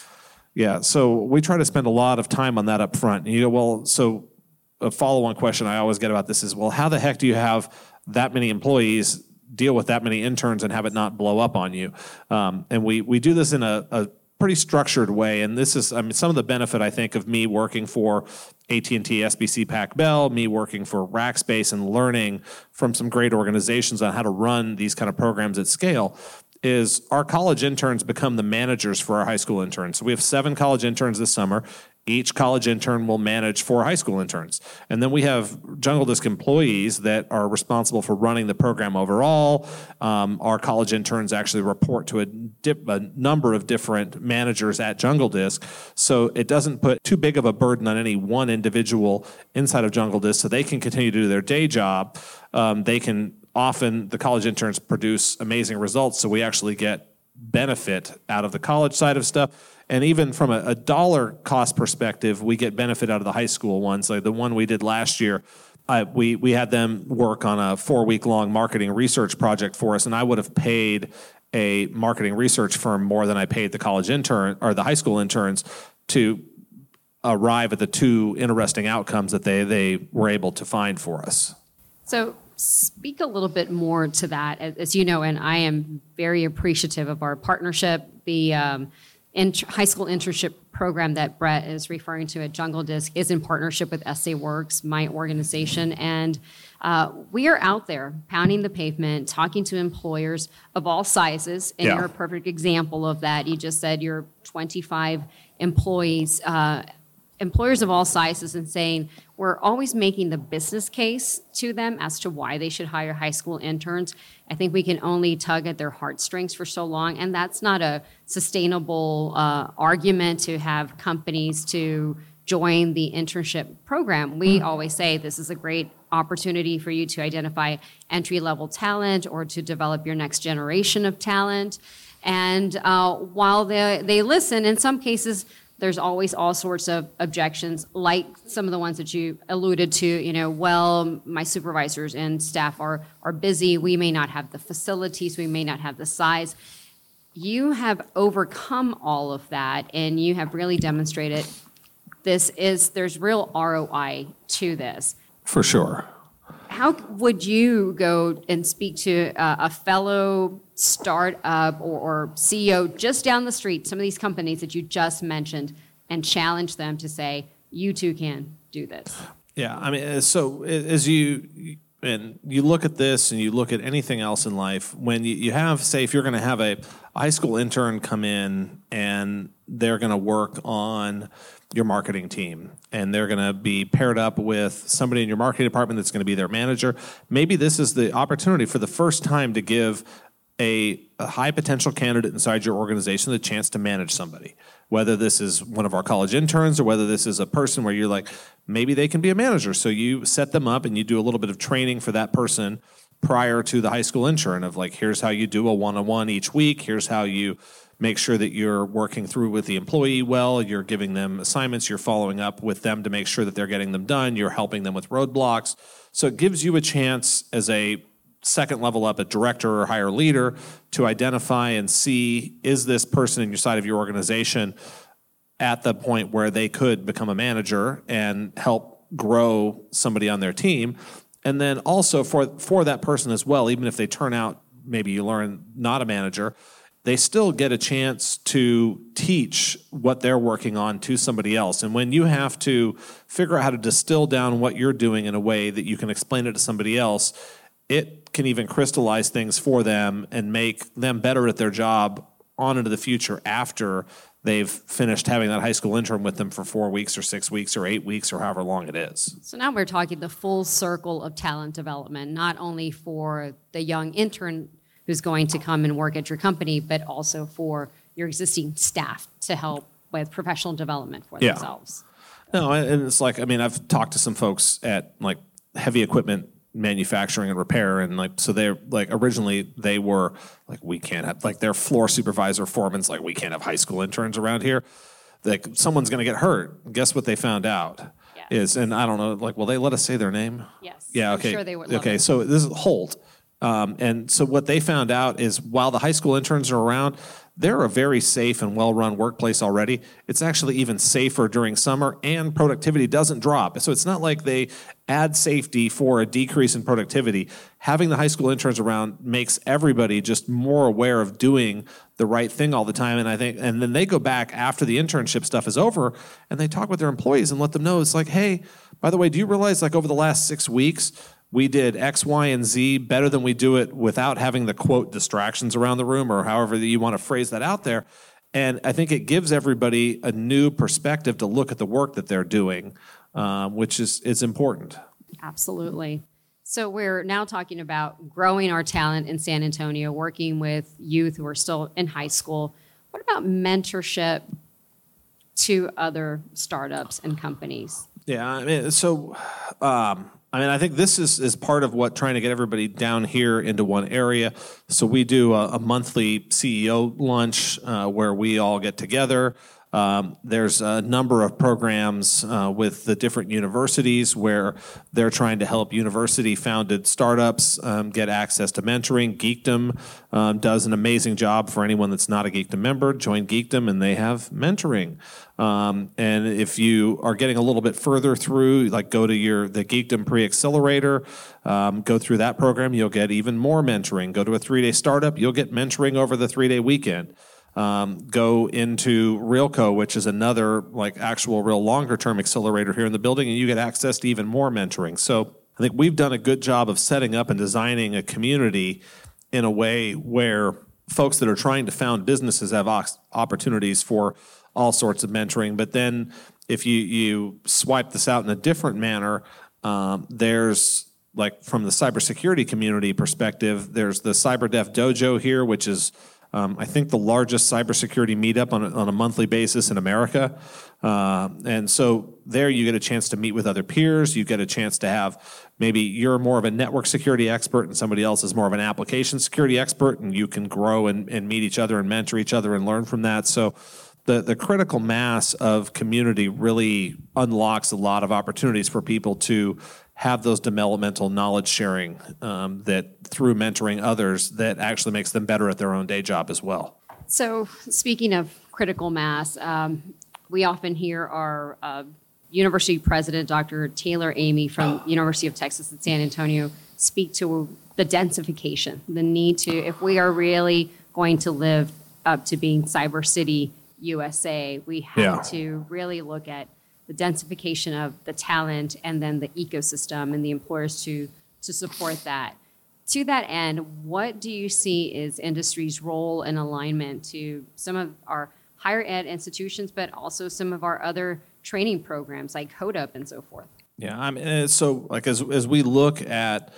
yeah, so we try to spend a lot of time on that up front. And you go, well, so a follow-on question I always get about this is, well, how the heck do you have that many employees deal with that many interns and have it not blow up on you? Um, and we we do this in a, a pretty structured way. And this is, I mean, some of the benefit, I think, of me working for A T and T, S B C, Pac Bell, me working for Rackspace and learning from some great organizations on how to run these kind of programs at scale is our college interns become the managers for our high school interns. So we have seven college interns this summer. Each college intern will manage four high school interns. And then we have Jungle Disk employees that are responsible for running the program overall. Um, our college interns actually report to a, dip, a number of different managers at Jungle Disk. So it doesn't put too big of a burden on any one individual inside of Jungle Disk, so they can continue to do their day job. Um, they can often, the college interns produce amazing results, so we actually get benefit out of the college side of stuff. And even from a, a dollar cost perspective, we get benefit out of the high school ones. Like the one we did last year, I, we we had them work on a four-week-long marketing research project for us, and I would have paid a marketing research firm more than I paid the college intern or the high school interns to arrive at the two interesting outcomes that they they were able to find for us. So speak a little bit more to that, as you know, and I am very appreciative of our partnership. The um, int- high school internship program that Brett is referring to at Jungle Disk is in partnership with S A Works, my organization, and uh, we are out there pounding the pavement, talking to employers of all sizes, and Yeah. you're a perfect example of that. You just said you're twenty-five employees, uh, employers of all sizes, and saying we're always making the business case to them as to why they should hire high school interns. I think we can only tug at their heartstrings for so long, and that's not a sustainable uh, argument to have companies to join the internship program. We always say this is a great opportunity for you to identify entry-level talent or to develop your next generation of talent. And uh, while they, they listen, in some cases, there's always all sorts of objections, like some of the ones that you alluded to, you know, well, my supervisors and staff are, are busy. We may not have the facilities. We may not have the size. You have overcome all of that, and you have really demonstrated this is, there's real R O I to this. For sure. How would you go and speak to uh, a fellow startup or, or C E O just down the street, some of these companies that you just mentioned, and challenge them to say, you too can do this? Yeah, I mean, so as you and you look at this and you look at anything else in life, when you, you have, say, if you're going to have a high school intern come in and they're going to work on your marketing team and they're going to be paired up with somebody in your marketing department that's going to be their manager, maybe this is the opportunity for the first time to give a, a high potential candidate inside your organization the chance to manage somebody. whether this is one of our college interns or whether this is a person where you're like, maybe they can be a manager. So you set them up and you do a little bit of training for that person prior to the high school intern of like, here's how you do a one-on-one each week. Here's how you make sure that you're working through with the employee well. You're giving them assignments. You're following up with them to make sure that they're getting them done. You're helping them with roadblocks. So it gives you a chance as a second level up, a director or higher leader, to identify and see, is this person in your side of your organization at the point where they could become a manager and help grow somebody on their team. And then also for, for that person as well, even if they turn out, maybe you learn not a manager, they still get a chance to teach what they're working on to somebody else. And when you have to figure out how to distill down what you're doing in a way that you can explain it to somebody else, it can even crystallize things for them and make them better at their job on into the future after they've finished having that high school intern with them for four weeks or six weeks or eight weeks or however long it is. So now we're talking the full circle of talent development, not only for the young intern who's going to come and work at your company, but also for your existing staff to help with professional development for Yeah. themselves. No, and it's like, I mean, I've talked to some folks at like heavy equipment manufacturing and repair, and like, so they're like, originally they were like, we can't have, like their floor supervisor foreman's like, we can't have high school interns around here. Like someone's going to get hurt. Guess what they found out Yeah. is, and I don't know, like, will they let us say their name? Yes. Yeah, I'm okay. sure they would love okay, it. so this is Holt. Um, and so what they found out is while the high school interns are around, they're a very safe and well-run workplace already. It's actually even safer during summer, and productivity doesn't drop. So it's not like they add safety for a decrease in productivity. Having the high school interns around makes everybody just more aware of doing the right thing all the time. And I think, and then they go back after the internship stuff is over and they talk with their employees and let them know, it's like, hey, by the way, do you realize like over the last six weeks, we did X, Y, and Z better than we do it without having the quote distractions around the room, or however you want to phrase that out there. And I think it gives everybody a new perspective to look at the work that they're doing, um, which is, is important. Absolutely. So we're now talking about growing our talent in San Antonio, working with youth who are still in high school. What about mentorship to other startups and companies? Yeah, I mean, so um, I mean, I think this is, is part of what trying to get everybody down here into one area. So we do a, a monthly C E O lunch uh, where we all get together. Um, there's a number of programs uh, with the different universities where they're trying to help university-founded startups um, get access to mentoring. Geekdom um, does an amazing job for anyone that's not a Geekdom member. Join Geekdom, and they have mentoring. Um, and if you are getting a little bit further through, like go to your the Geekdom Pre-Accelerator, um, go through that program, you'll get even more mentoring. Go to a three-day startup, you'll get mentoring over the three-day weekend. Um, go into Realco, which is another like actual real longer term accelerator here in the building, and you get access to even more mentoring. So I think we've done a good job of setting up and designing a community in a way where folks that are trying to found businesses have ox- opportunities for all sorts of mentoring. But then if you, you swipe this out in a different manner, um, there's like from the cybersecurity community perspective, there's the CyberDef Dojo here, which is Um, I think the largest cybersecurity meetup on a, on a monthly basis in America. Uh, and so there you get a chance to meet with other peers. You get a chance to have, maybe you're more of a network security expert and somebody else is more of an application security expert, and you can grow and, and meet each other and mentor each other and learn from that. So the, the critical mass of community really unlocks a lot of opportunities for people to have those developmental knowledge sharing um, that through mentoring others that actually makes them better at their own day job as well. So speaking of critical mass, um, we often hear our uh, university president, Doctor Taylor Amy from University of Texas at San Antonio, speak to the densification, the need to, if we are really going to live up to being Cyber City U S A, we have Yeah. to really look at the densification of the talent and then the ecosystem and the employers to, to support that. To that end, what do you see is industry's role and alignment to some of our higher ed institutions, but also some of our other training programs like CodeUp and so forth? Yeah, I mean, uh, so like as as we look at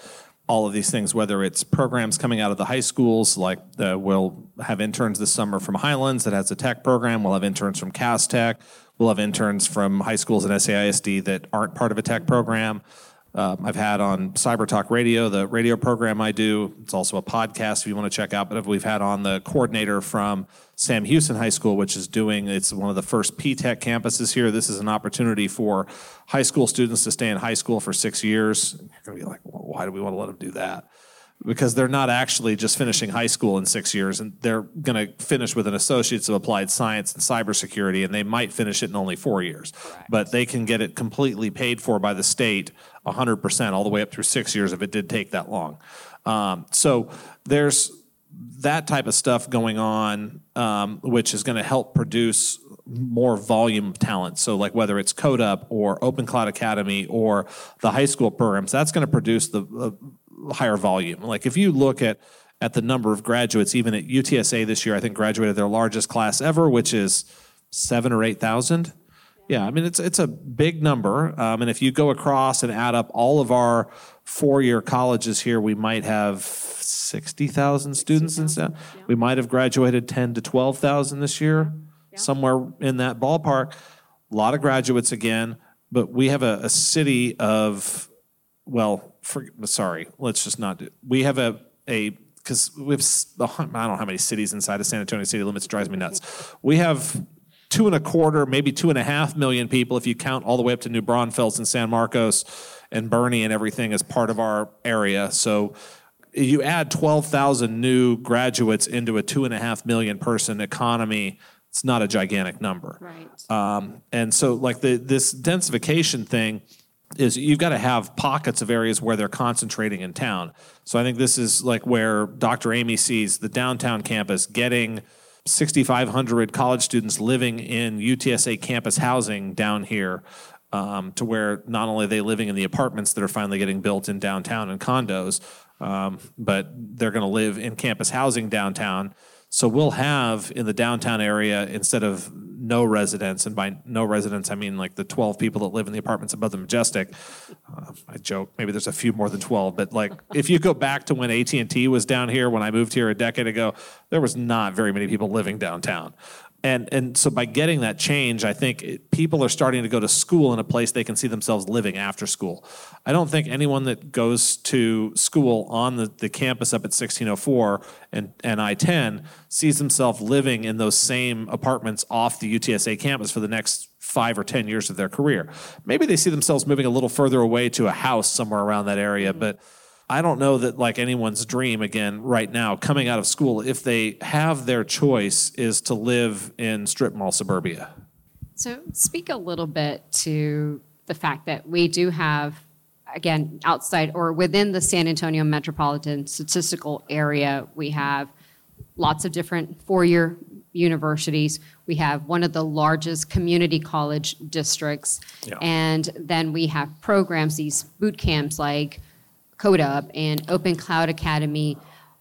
all of these things, whether it's programs coming out of the high schools, like the, we'll have interns this summer from Highlands that has a tech program. We'll have interns from Cass Tech. We'll have interns from high schools and S A I S D that aren't part of a tech program. Uh, I've had on Cyber Talk Radio, the radio program I do. It's also a podcast if you want to check out. But we've had on the coordinator from Sam Houston High School, which is doing, it's one of the first P TECH campuses here. This is an opportunity for high school students to stay in high school for six years. You're going to be like, well, why do we want to let them do that? Because they're not actually just finishing high school in six years, and they're going to finish with an Associates of Applied Science and Cybersecurity, and they might finish it in only four years. Correct. But they can get it completely paid for by the state, one hundred percent, all the way up through six years if it did take that long. Um, so there's that type of stuff going on, um, which is going to help produce more volume of talent. So like whether it's Code Up or Open Cloud Academy or the high school programs, that's going to produce the uh, higher volume. Like if you look at at the number of graduates, even at U T S A this year, I think graduated their largest class ever, which is seven or eight thousand. Yeah, I mean it's it's a big number. Um, and if you go across and add up all of our four-year colleges here, we might have sixty thousand students and stuff. Yeah. We might have graduated ten to twelve thousand this year, yeah. somewhere in that ballpark. A lot of graduates again, but we have a, a city of, well, for, sorry, let's just not do. We have a a because we have I don't know how many cities inside of San Antonio city limits. It drives me nuts. We have two and a quarter, maybe two and a half million people if you count all the way up to New Braunfels and San Marcos and Bernie and everything as part of our area. So you add twelve thousand new graduates into a two and a half million person economy. It's not a gigantic number. Right. Um, and so like the this densification thing is you've got to have pockets of areas where they're concentrating in town. So I think this is like where Doctor Amy sees the downtown campus getting sixty-five hundred college students living in U T S A campus housing down here, um, to where not only are they living in the apartments that are finally getting built in downtown and condos, um, but they're going to live in campus housing downtown. So we'll have in the downtown area, instead of no residents, and by no residents I mean like the twelve people that live in the apartments above the Majestic. Uh, I joke, maybe there's a few more than twelve, but like if you go back to when A T and T was down here, when I moved here a decade ago, there was not very many people living downtown. And and so by getting that change, I think it, people are starting to go to school in a place they can see themselves living after school. I don't think anyone that goes to school on the, the campus up at sixteen oh four and, and I ten sees themselves living in those same apartments off the U T S A campus for the next five or ten years of their career. Maybe they see themselves moving a little further away to a house somewhere around that area, but I don't know that like anyone's dream again right now coming out of school, if they have their choice, is to live in strip mall suburbia. So speak a little bit to the fact that we do have, again, outside or within the San Antonio metropolitan statistical area, we have lots of different four-year universities. We have one of the largest community college districts. Yeah. And then we have programs, these boot camps like Code Up and Open Cloud Academy.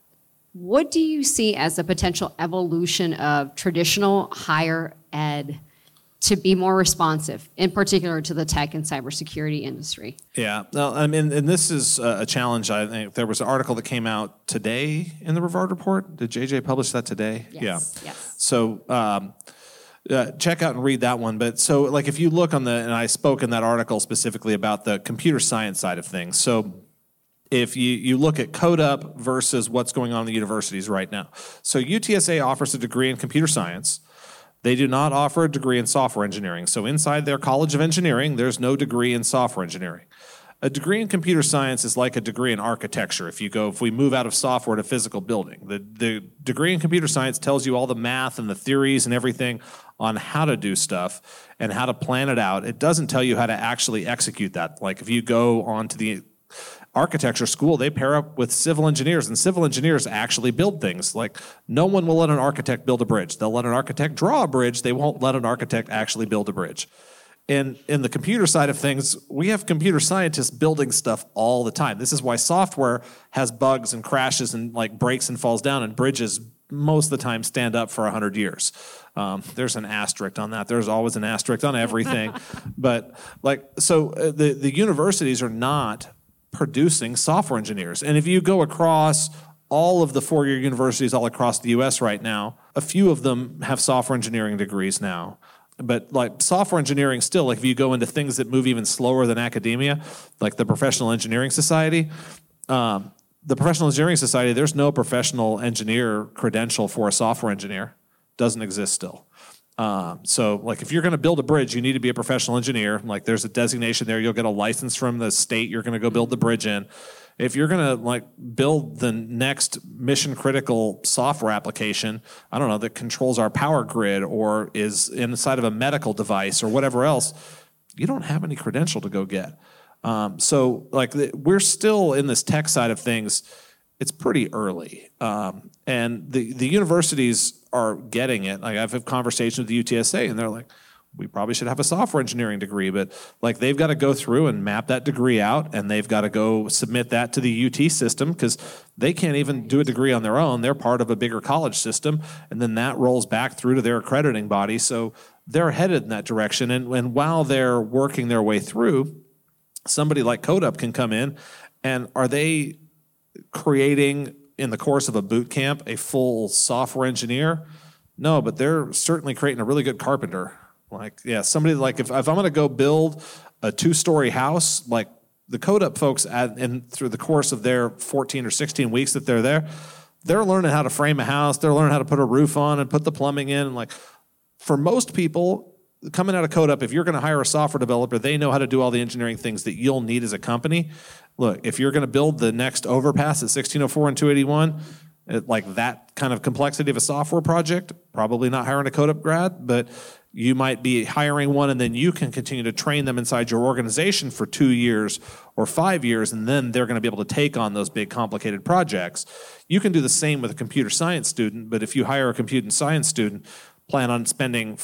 What do you see as a potential evolution of traditional higher ed to be more responsive, in particular to the tech and cybersecurity industry? Yeah, no, I mean, and this is a challenge. I think there was an article that came out today in the Rivard Report. Did J J publish that today? Yes. Yeah. Yes. So um, uh, check out and read that one. But so, like, if you look on the, and I spoke in that article specifically about the computer science side of things. So if you, you look at Code Up versus what's going on in the universities right now. So U T S A offers a degree in computer science. They do not offer a degree in software engineering. So inside their College of Engineering, there's no degree in software engineering. A degree in computer science is like a degree in architecture. If you go, if we move out of software to physical building, the, the degree in computer science tells you all the math and the theories and everything on how to do stuff and how to plan it out. It doesn't tell you how to actually execute that. Like if you go on to the architecture school, they pair up with civil engineers, and civil engineers actually build things. Like no one will let an architect build a bridge. They'll let an architect draw a bridge. They won't let an architect actually build a bridge. In, in the computer side of things, we have computer scientists building stuff all the time. This is why software has bugs and crashes and like breaks and falls down, and bridges most of the time stand up for one hundred years. Um, there's an asterisk on that. There's always an asterisk on everything. But like, so uh, the, the universities are not producing software engineers. And if you go across all of the four-year universities all across the U S right now, a few of them have software engineering degrees now. But like software engineering still, like if you go into things that move even slower than academia, like the Professional Engineering Society, um, the Professional Engineering Society, there's no professional engineer credential for a software engineer. Doesn't exist still. Um, so like if you're going to build a bridge, you need to be a professional engineer. Like there's a designation there. You'll get a license from the state you're going to go build the bridge in. If you're going to like build the next mission critical software application, I don't know, that controls our power grid or is inside of a medical device or whatever else, you don't have any credential to go get. Um, so like the, we're still in this tech side of things. It's pretty early. Um, and the, the universities are getting it. Like I've had conversations with the U T S A and they're like, we probably should have a software engineering degree, but like they've got to go through and map that degree out and they've got to go submit that to the U T system because they can't even do a degree on their own. They're part of a bigger college system and then that rolls back through to their accrediting body. So they're headed in that direction. And, and while they're working their way through, somebody like CodeUp can come in and are they creating in the course of a boot camp a full software engineer? No, but they're certainly creating a really good carpenter. Like, yeah, somebody like if, if I'm going to go build a two-story house, like the CodeUp folks at, and through the course of their fourteen or sixteen weeks that they're there, they're learning how to frame a house. They're learning how to put a roof on and put the plumbing in. And like for most people coming out of CodeUp, if you're going to hire a software developer, they know how to do all the engineering things that you'll need as a company. Look, if you're going to build the next overpass at sixteen oh four and two eighty-one, it, like that kind of complexity of a software project, probably not hiring a CodeUp grad, but you might be hiring one and then you can continue to train them inside your organization for two years or five years, and then they're going to be able to take on those big complicated projects. You can do the same with a computer science student, but if you hire a computer science student, plan on spending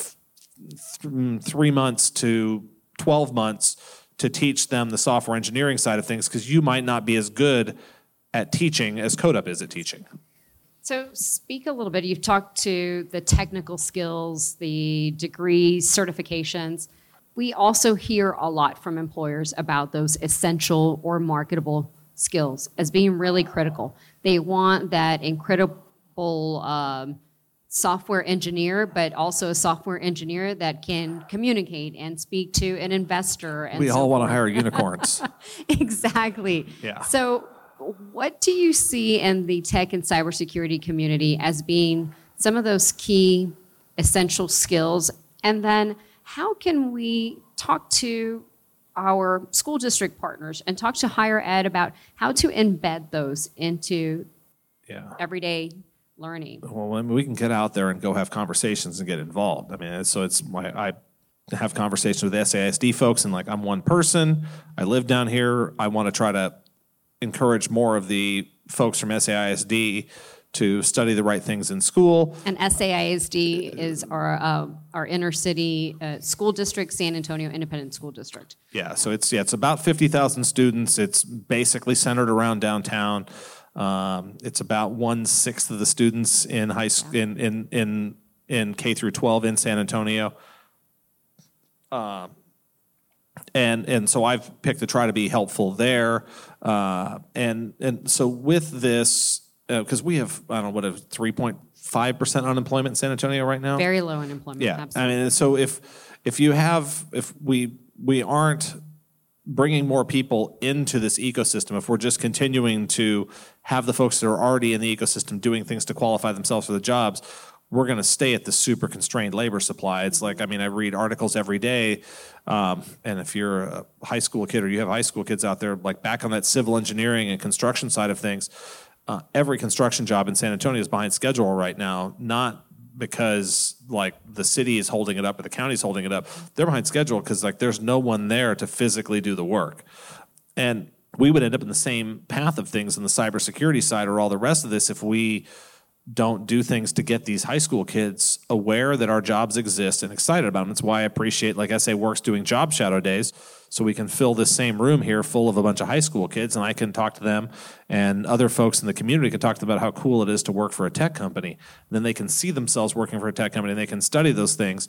th- three months to twelve months to teach them the software engineering side of things because you might not be as good at teaching as CodeUp is at teaching. So speak a little bit. You've talked to the technical skills, the degrees, certifications. We also hear a lot from employers about those essential or marketable skills as being really critical. They want that incredible um, software engineer, but also a software engineer that can communicate and speak to an investor. And we so all want to forth. hire unicorns. Exactly. Yeah. So what do you see in the tech and cybersecurity community as being some of those key essential skills? And then how can we talk to our school district partners and talk to higher ed about how to embed those into Yeah. everyday learning? Well, I mean, we can get out there and go have conversations and get involved. I mean, so it's my I have conversations with S A I S D folks, and like I'm one person. I live down here. I want to try to encourage more of the folks from S A I S D to study the right things in school. And S A I S D is our uh, our inner city uh, school district, San Antonio Independent School District. Yeah, so it's yeah, it's about fifty thousand students. It's basically centered around downtown. Um, it's about one sixth of the students in high school in, in in in K through twelve in San Antonio. Um, and and so I've picked to try to be helpful there. Uh, and and so with this, because uh, we have I don't know what a three point five percent unemployment in San Antonio right now. Very low unemployment. Yeah, Absolutely. I mean, so if if you have if we we aren't bringing more people into this ecosystem, if we're just continuing to have the folks that are already in the ecosystem doing things to qualify themselves for the jobs, we're going to stay at the super constrained labor supply. It's like, I mean, I read articles every day, um, and if you're a high school kid or you have high school kids out there, like back on that civil engineering and construction side of things, uh, every construction job in San Antonio is behind schedule right now, not because like the city is holding it up or the county is holding it up. They're behind schedule because like there's no one there to physically do the work. And we would end up in the same path of things on the cybersecurity side or all the rest of this if we don't do things to get these high school kids aware that our jobs exist and excited about them. That's why I appreciate, like S A Works doing job shadow days, so we can fill this same room here full of a bunch of high school kids, and I can talk to them, and other folks in the community can talk to them about how cool it is to work for a tech company. And then they can see themselves working for a tech company, and they can study those things.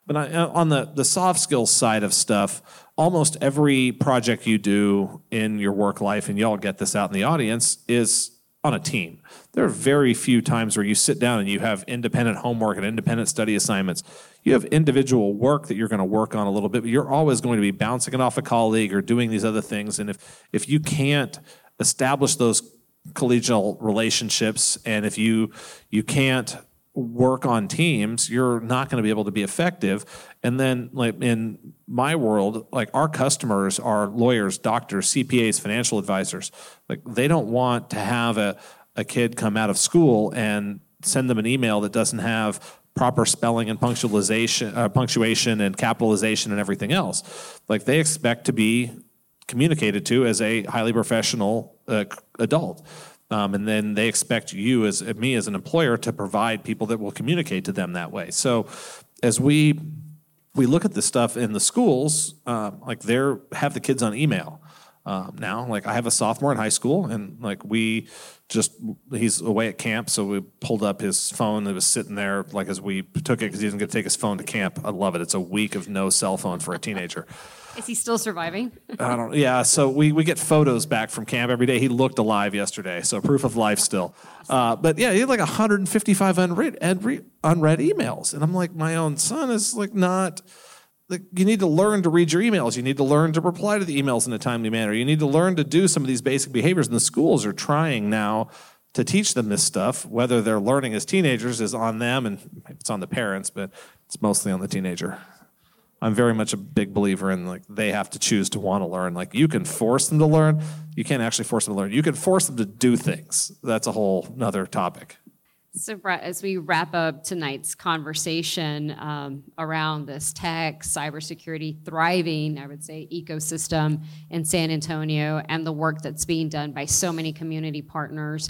But I, on the, the soft skills side of stuff, almost every project you do in your work life, and y'all get this out in the audience, is on a team. There are very few times where you sit down and you have independent homework and independent study assignments. You have individual work that you're going to work on a little bit, but you're always going to be bouncing it off a colleague or doing these other things. And if if you can't establish those collegial relationships, and if you you can't work on teams, you're not going to be able to be effective. And then, like in my world, like our customers are lawyers, doctors, C P As, financial advisors. Like they don't want to have a, a kid come out of school and send them an email that doesn't have proper spelling and punctualization, uh, punctuation and capitalization and everything else. Like they expect to be communicated to as a highly professional uh, adult. Um, and then they expect you, as me as an employer, to provide people that will communicate to them that way. So as we we look at this stuff in the schools, um, like they're have the kids on email um, now. Like I have a sophomore in high school, and like we just he's away at camp, so we pulled up his phone that was sitting there. Like as we took it because he doesn't get to take his phone to camp. I love it. It's a week of no cell phone for a teenager. Is he still surviving? I don't. Yeah. So we, we get photos back from camp every day. He looked alive yesterday, so proof of life still. Uh, but yeah, he had like one hundred fifty-five unread unread emails, and I'm like, my own son is like not. Like you need to learn to read your emails. You need to learn to reply to the emails in a timely manner. You need to learn to do some of these basic behaviors. And the schools are trying now to teach them this stuff. Whether they're learning as teenagers is on them, and it's on the parents, but it's mostly on the teenager. I'm very much a big believer in like they have to choose to want to learn. Like you can force them to learn. You can't actually force them to learn. You can force them to do things. That's a whole nother topic. So Brett, as we wrap up tonight's conversation um, around this tech, cybersecurity, thriving, I would say, ecosystem in San Antonio and the work that's being done by so many community partners,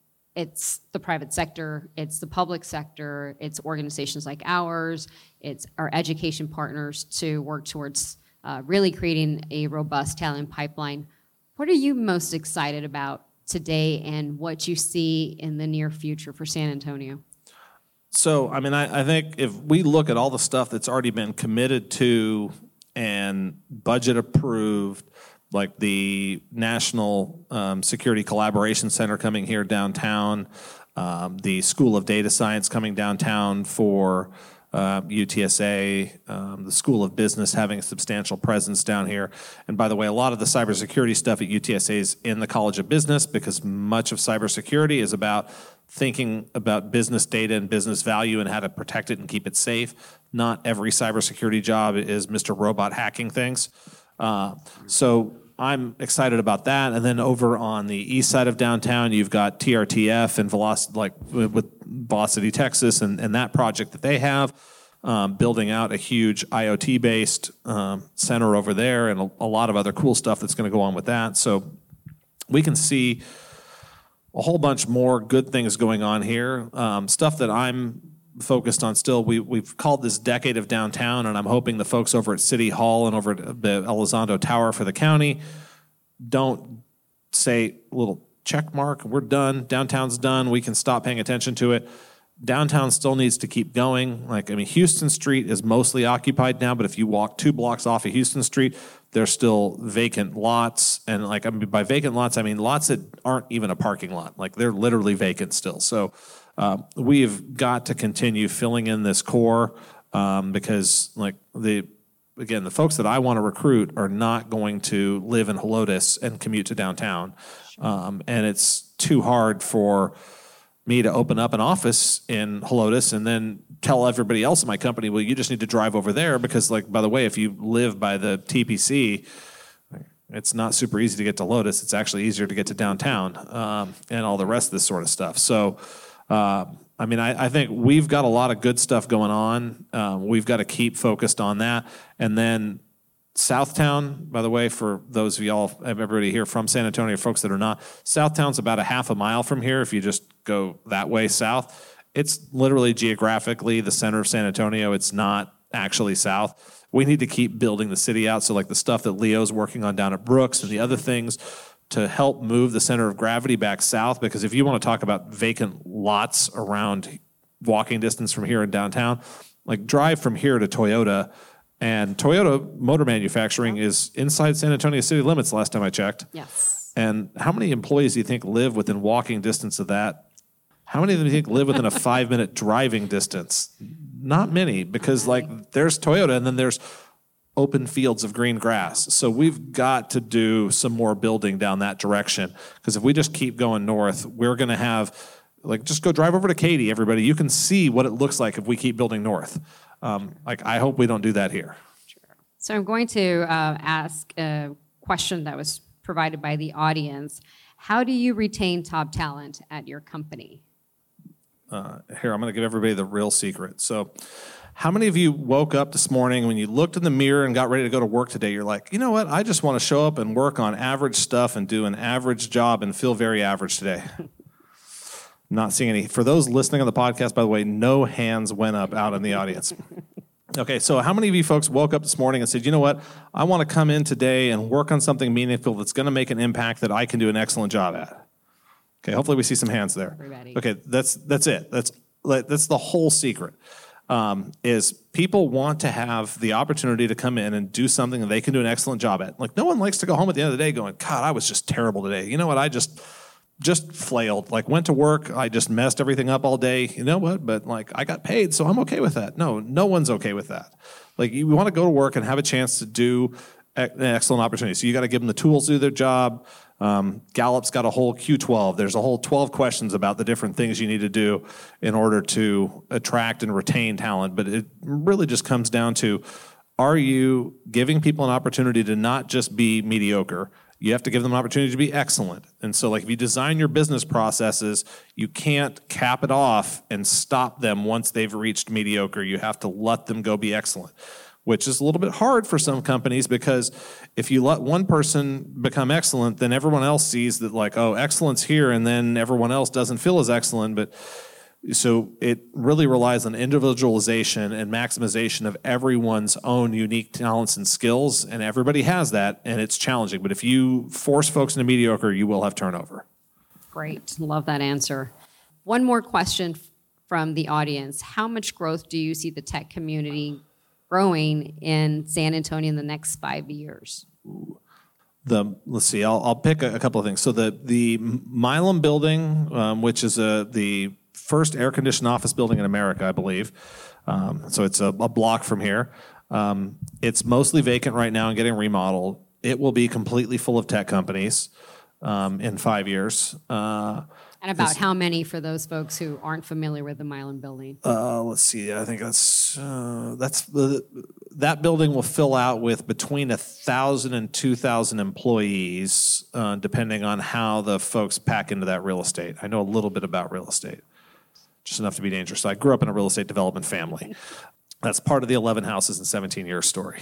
it's the private sector, it's the public sector, it's organizations like ours, it's our education partners to work towards uh, really creating a robust talent pipeline. What are you most excited about today and what you see in the near future for San Antonio? So, I mean, I, I think if we look at all the stuff that's already been committed to and budget approved, like the National um, Security Collaboration Center coming here downtown, um, the School of Data Science coming downtown for uh, U T S A, um, the School of Business having a substantial presence down here. And by the way, a lot of the cybersecurity stuff at U T S A is in the College of Business because much of cybersecurity is about thinking about business data and business value and how to protect it and keep it safe. Not every cybersecurity job is Mister Robot hacking things. Uh, so I'm excited about that. And then over on the east side of downtown, you've got T R T F and Velocity, like with Velocity Texas and, and that project that they have, um, building out a huge IoT-based um, center over there and a, a lot of other cool stuff that's going to go on with that. So we can see a whole bunch more good things going on here. Um, stuff that I'm focused on still. We, we've called this Decade of Downtown, and I'm hoping the folks over at City Hall and over at the Elizondo Tower for the county don't say a little check mark, we're done, downtown's done, we can stop paying attention to it. Downtown still needs to keep going. Like, I mean, Houston Street is mostly occupied now, but if you walk two blocks off of Houston Street, there's still vacant lots. And like, I mean, by vacant lots, I mean lots that aren't even a parking lot. Like, they're literally vacant still. So uh, we've got to continue filling in this core um, because, like, the again, the folks that I want to recruit are not going to live in Helotes and commute to downtown. Sure. Um, and it's too hard for me to open up an office in Helotes and then tell everybody else in my company, well, you just need to drive over there because, like, by the way, if you live by the T P C, it's not super easy to get to Helotes. It's actually easier to get to downtown um, and all the rest of this sort of stuff. So, uh, I mean, I, I think we've got a lot of good stuff going on. Um, we've got to keep focused on that. And then Southtown, by the way, for those of y'all, everybody here from San Antonio, folks that are not, Southtown's about a half a mile from here if you just go that way south. It's literally geographically the center of San Antonio. It's not actually south. We need to keep building the city out. So like the stuff that Leo's working on down at Brooks and the other things to help move the center of gravity back south, because if you want to talk about vacant lots around walking distance from here in downtown, like drive from here to Toyota, and Toyota Motor Manufacturing is inside San Antonio city limits last time I checked. Yes. And how many employees do you think live within walking distance of that? How many of them do you think live within a five-minute driving distance? Not many, because like there's Toyota and then there's open fields of green grass. So we've got to do some more building down that direction, because if we just keep going north, we're going to have, like, just go drive over to Katy, everybody. You can see what it looks like if we keep building north. Um, like, I hope we don't do that here. So I'm going to uh, ask a question that was provided by the audience. How do you retain top talent at your company? Uh, here, I'm going to give everybody the real secret. So how many of you woke up this morning, when you looked in the mirror and got ready to go to work today, you're like, you know what, I just want to show up and work on average stuff and do an average job and feel very average today? Not seeing any. For those listening on the podcast, by the way, no hands went up out in the audience. Okay, so how many of you folks woke up this morning and said, you know what, I want to come in today and work on something meaningful that's going to make an impact that I can do an excellent job at? Okay, hopefully we see some hands there. Everybody. Okay, that's that's it. That's that's the whole secret. Um, is people want to have the opportunity to come in and do something that they can do an excellent job at. Like, no one likes to go home at the end of the day going, God, I was just terrible today. You know what, I just just flailed. Like, went to work, I just messed everything up all day. You know what, but like, I got paid, so I'm okay with that. No, no one's okay with that. Like, you want to go to work and have a chance to do an excellent opportunity. So you got to give them the tools to do their job. Um, Gallup's got a whole Q twelve. There's a whole twelve questions about the different things you need to do in order to attract and retain talent. But it really just comes down to, are you giving people an opportunity to not just be mediocre? You have to give them an opportunity to be excellent. And so, like, if you design your business processes, you can't cap it off and stop them once they've reached mediocre. You have to let them go be excellent, which is a little bit hard for some companies, because if you let one person become excellent, then everyone else sees that, like, oh, excellence here, and then everyone else doesn't feel as excellent. But so it really relies on individualization and maximization of everyone's own unique talents and skills, and everybody has that, and it's challenging. But if you force folks into mediocre, you will have turnover. Great. Love that answer. One more question from the audience. How much growth do you see the tech community growing in San Antonio in the next five years? The let's see, I'll, I'll pick a, a couple of things. So the the Milam building, um, which is a the first air-conditioned office building in America, I believe. Um, so it's a, a block from here. Um, it's mostly vacant right now and getting remodeled. It will be completely full of tech companies um, in five years. Uh, And about how many for those folks who aren't familiar with the Milan building? Uh, let's see. I think that's uh, that's the that building will fill out with between a thousand and two thousand employees, uh, depending on how the folks pack into that real estate. I know a little bit about real estate, just enough to be dangerous. So I grew up in a real estate development family. That's part of the eleven houses and seventeen years story.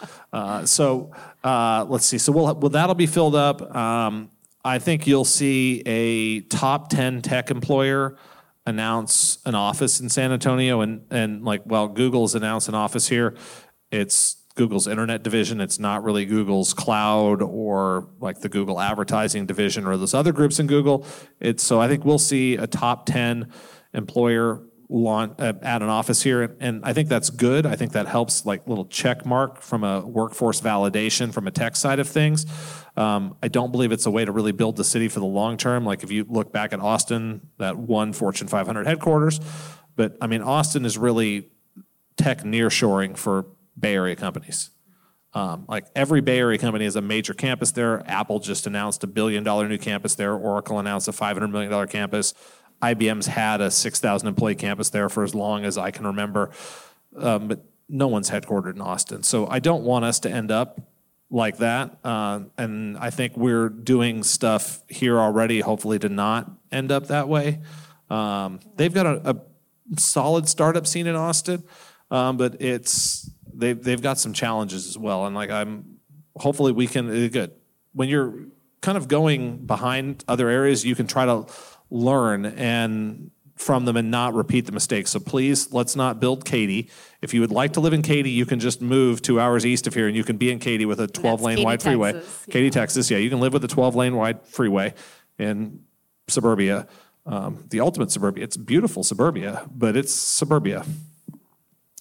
Uh, so uh, let's see. So we'll, well that'll be filled up. Um, I think you'll see a top ten tech employer announce an office in San Antonio, and and like, well, Google's announced an office here. It's Google's internet division. It's not really Google's cloud or like the Google advertising division or those other groups in Google. It's so I think we'll see a top ten employer launch uh, at an office here, and I think that's good. I think that helps, like, little check mark from a workforce validation from a tech side of things. Um, I don't believe it's a way to really build the city for the long term. Like, if you look back at Austin, that one Fortune five hundred headquarters, but I mean, Austin is really tech nearshoring for Bay Area companies. Um, like, every Bay Area company has a major campus there. Apple just announced a billion dollar new campus there. Oracle announced a five hundred million dollar campus. I B M's had a six thousand employee campus there for as long as I can remember, um, but no one's headquartered in Austin. So I don't want us to end up like that, uh, and I think we're doing stuff here already, hopefully to not end up that way. Um, they've got a, a solid startup scene in Austin, um, but it's they've they've got some challenges as well. And like I'm, hopefully we can uh, good when you're kind of going behind other areas, you can try to learn and from them and not repeat the mistakes. So please, let's not build Katy. If you would like to live in Katy, you can just move two hours east of here and you can be in Katy with a twelve-lane wide freeway. Texas, Katy, yeah. Texas, yeah, you can live with a twelve-lane wide freeway in suburbia, um, the ultimate suburbia. It's beautiful suburbia, but it's suburbia.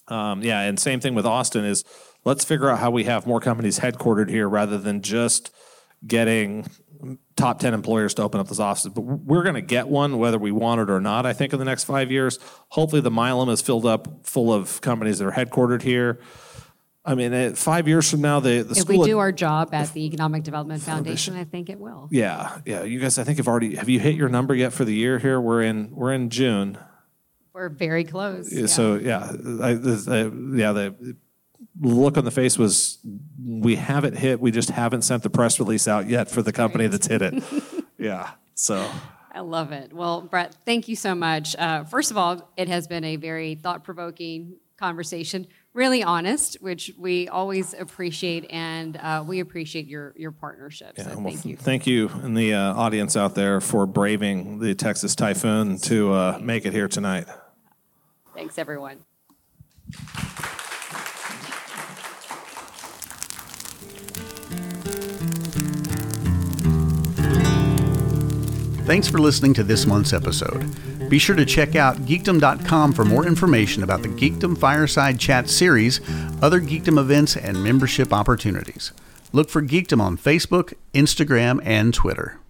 Um, yeah, and same thing with Austin is let's figure out how we have more companies headquartered here rather than just getting top ten employers to open up those offices. But we're going to get one whether we want it or not, I think, in the next five years. Hopefully the Milam is filled up full of companies that are headquartered here. I mean, uh, five years from now, the, the If school... we do our job at the Economic Development Foundation, I think it will. Yeah, yeah. You guys, I think, have already... Have you hit your number yet for the year here? We're in We're in June. We're very close. Yeah. Yeah. So, yeah, I, the, I, yeah, the look on the face was, we haven't hit, we just haven't sent the press release out yet for the company that's hit it. Yeah, so... I love it. Well, Brett, thank you so much. Uh, first of all, it has been a very thought-provoking conversation, really honest, which we always appreciate, and uh, we appreciate your your partnership. So Yeah, thank well, you. Thank you, and the uh, audience out there for braving the Texas typhoon to uh, make it here tonight. Thanks, everyone. Thanks for listening to this month's episode. Be sure to check out geekdom dot com for more information about the Geekdom Fireside Chat series, other Geekdom events, and membership opportunities. Look for Geekdom on Facebook, Instagram, and Twitter.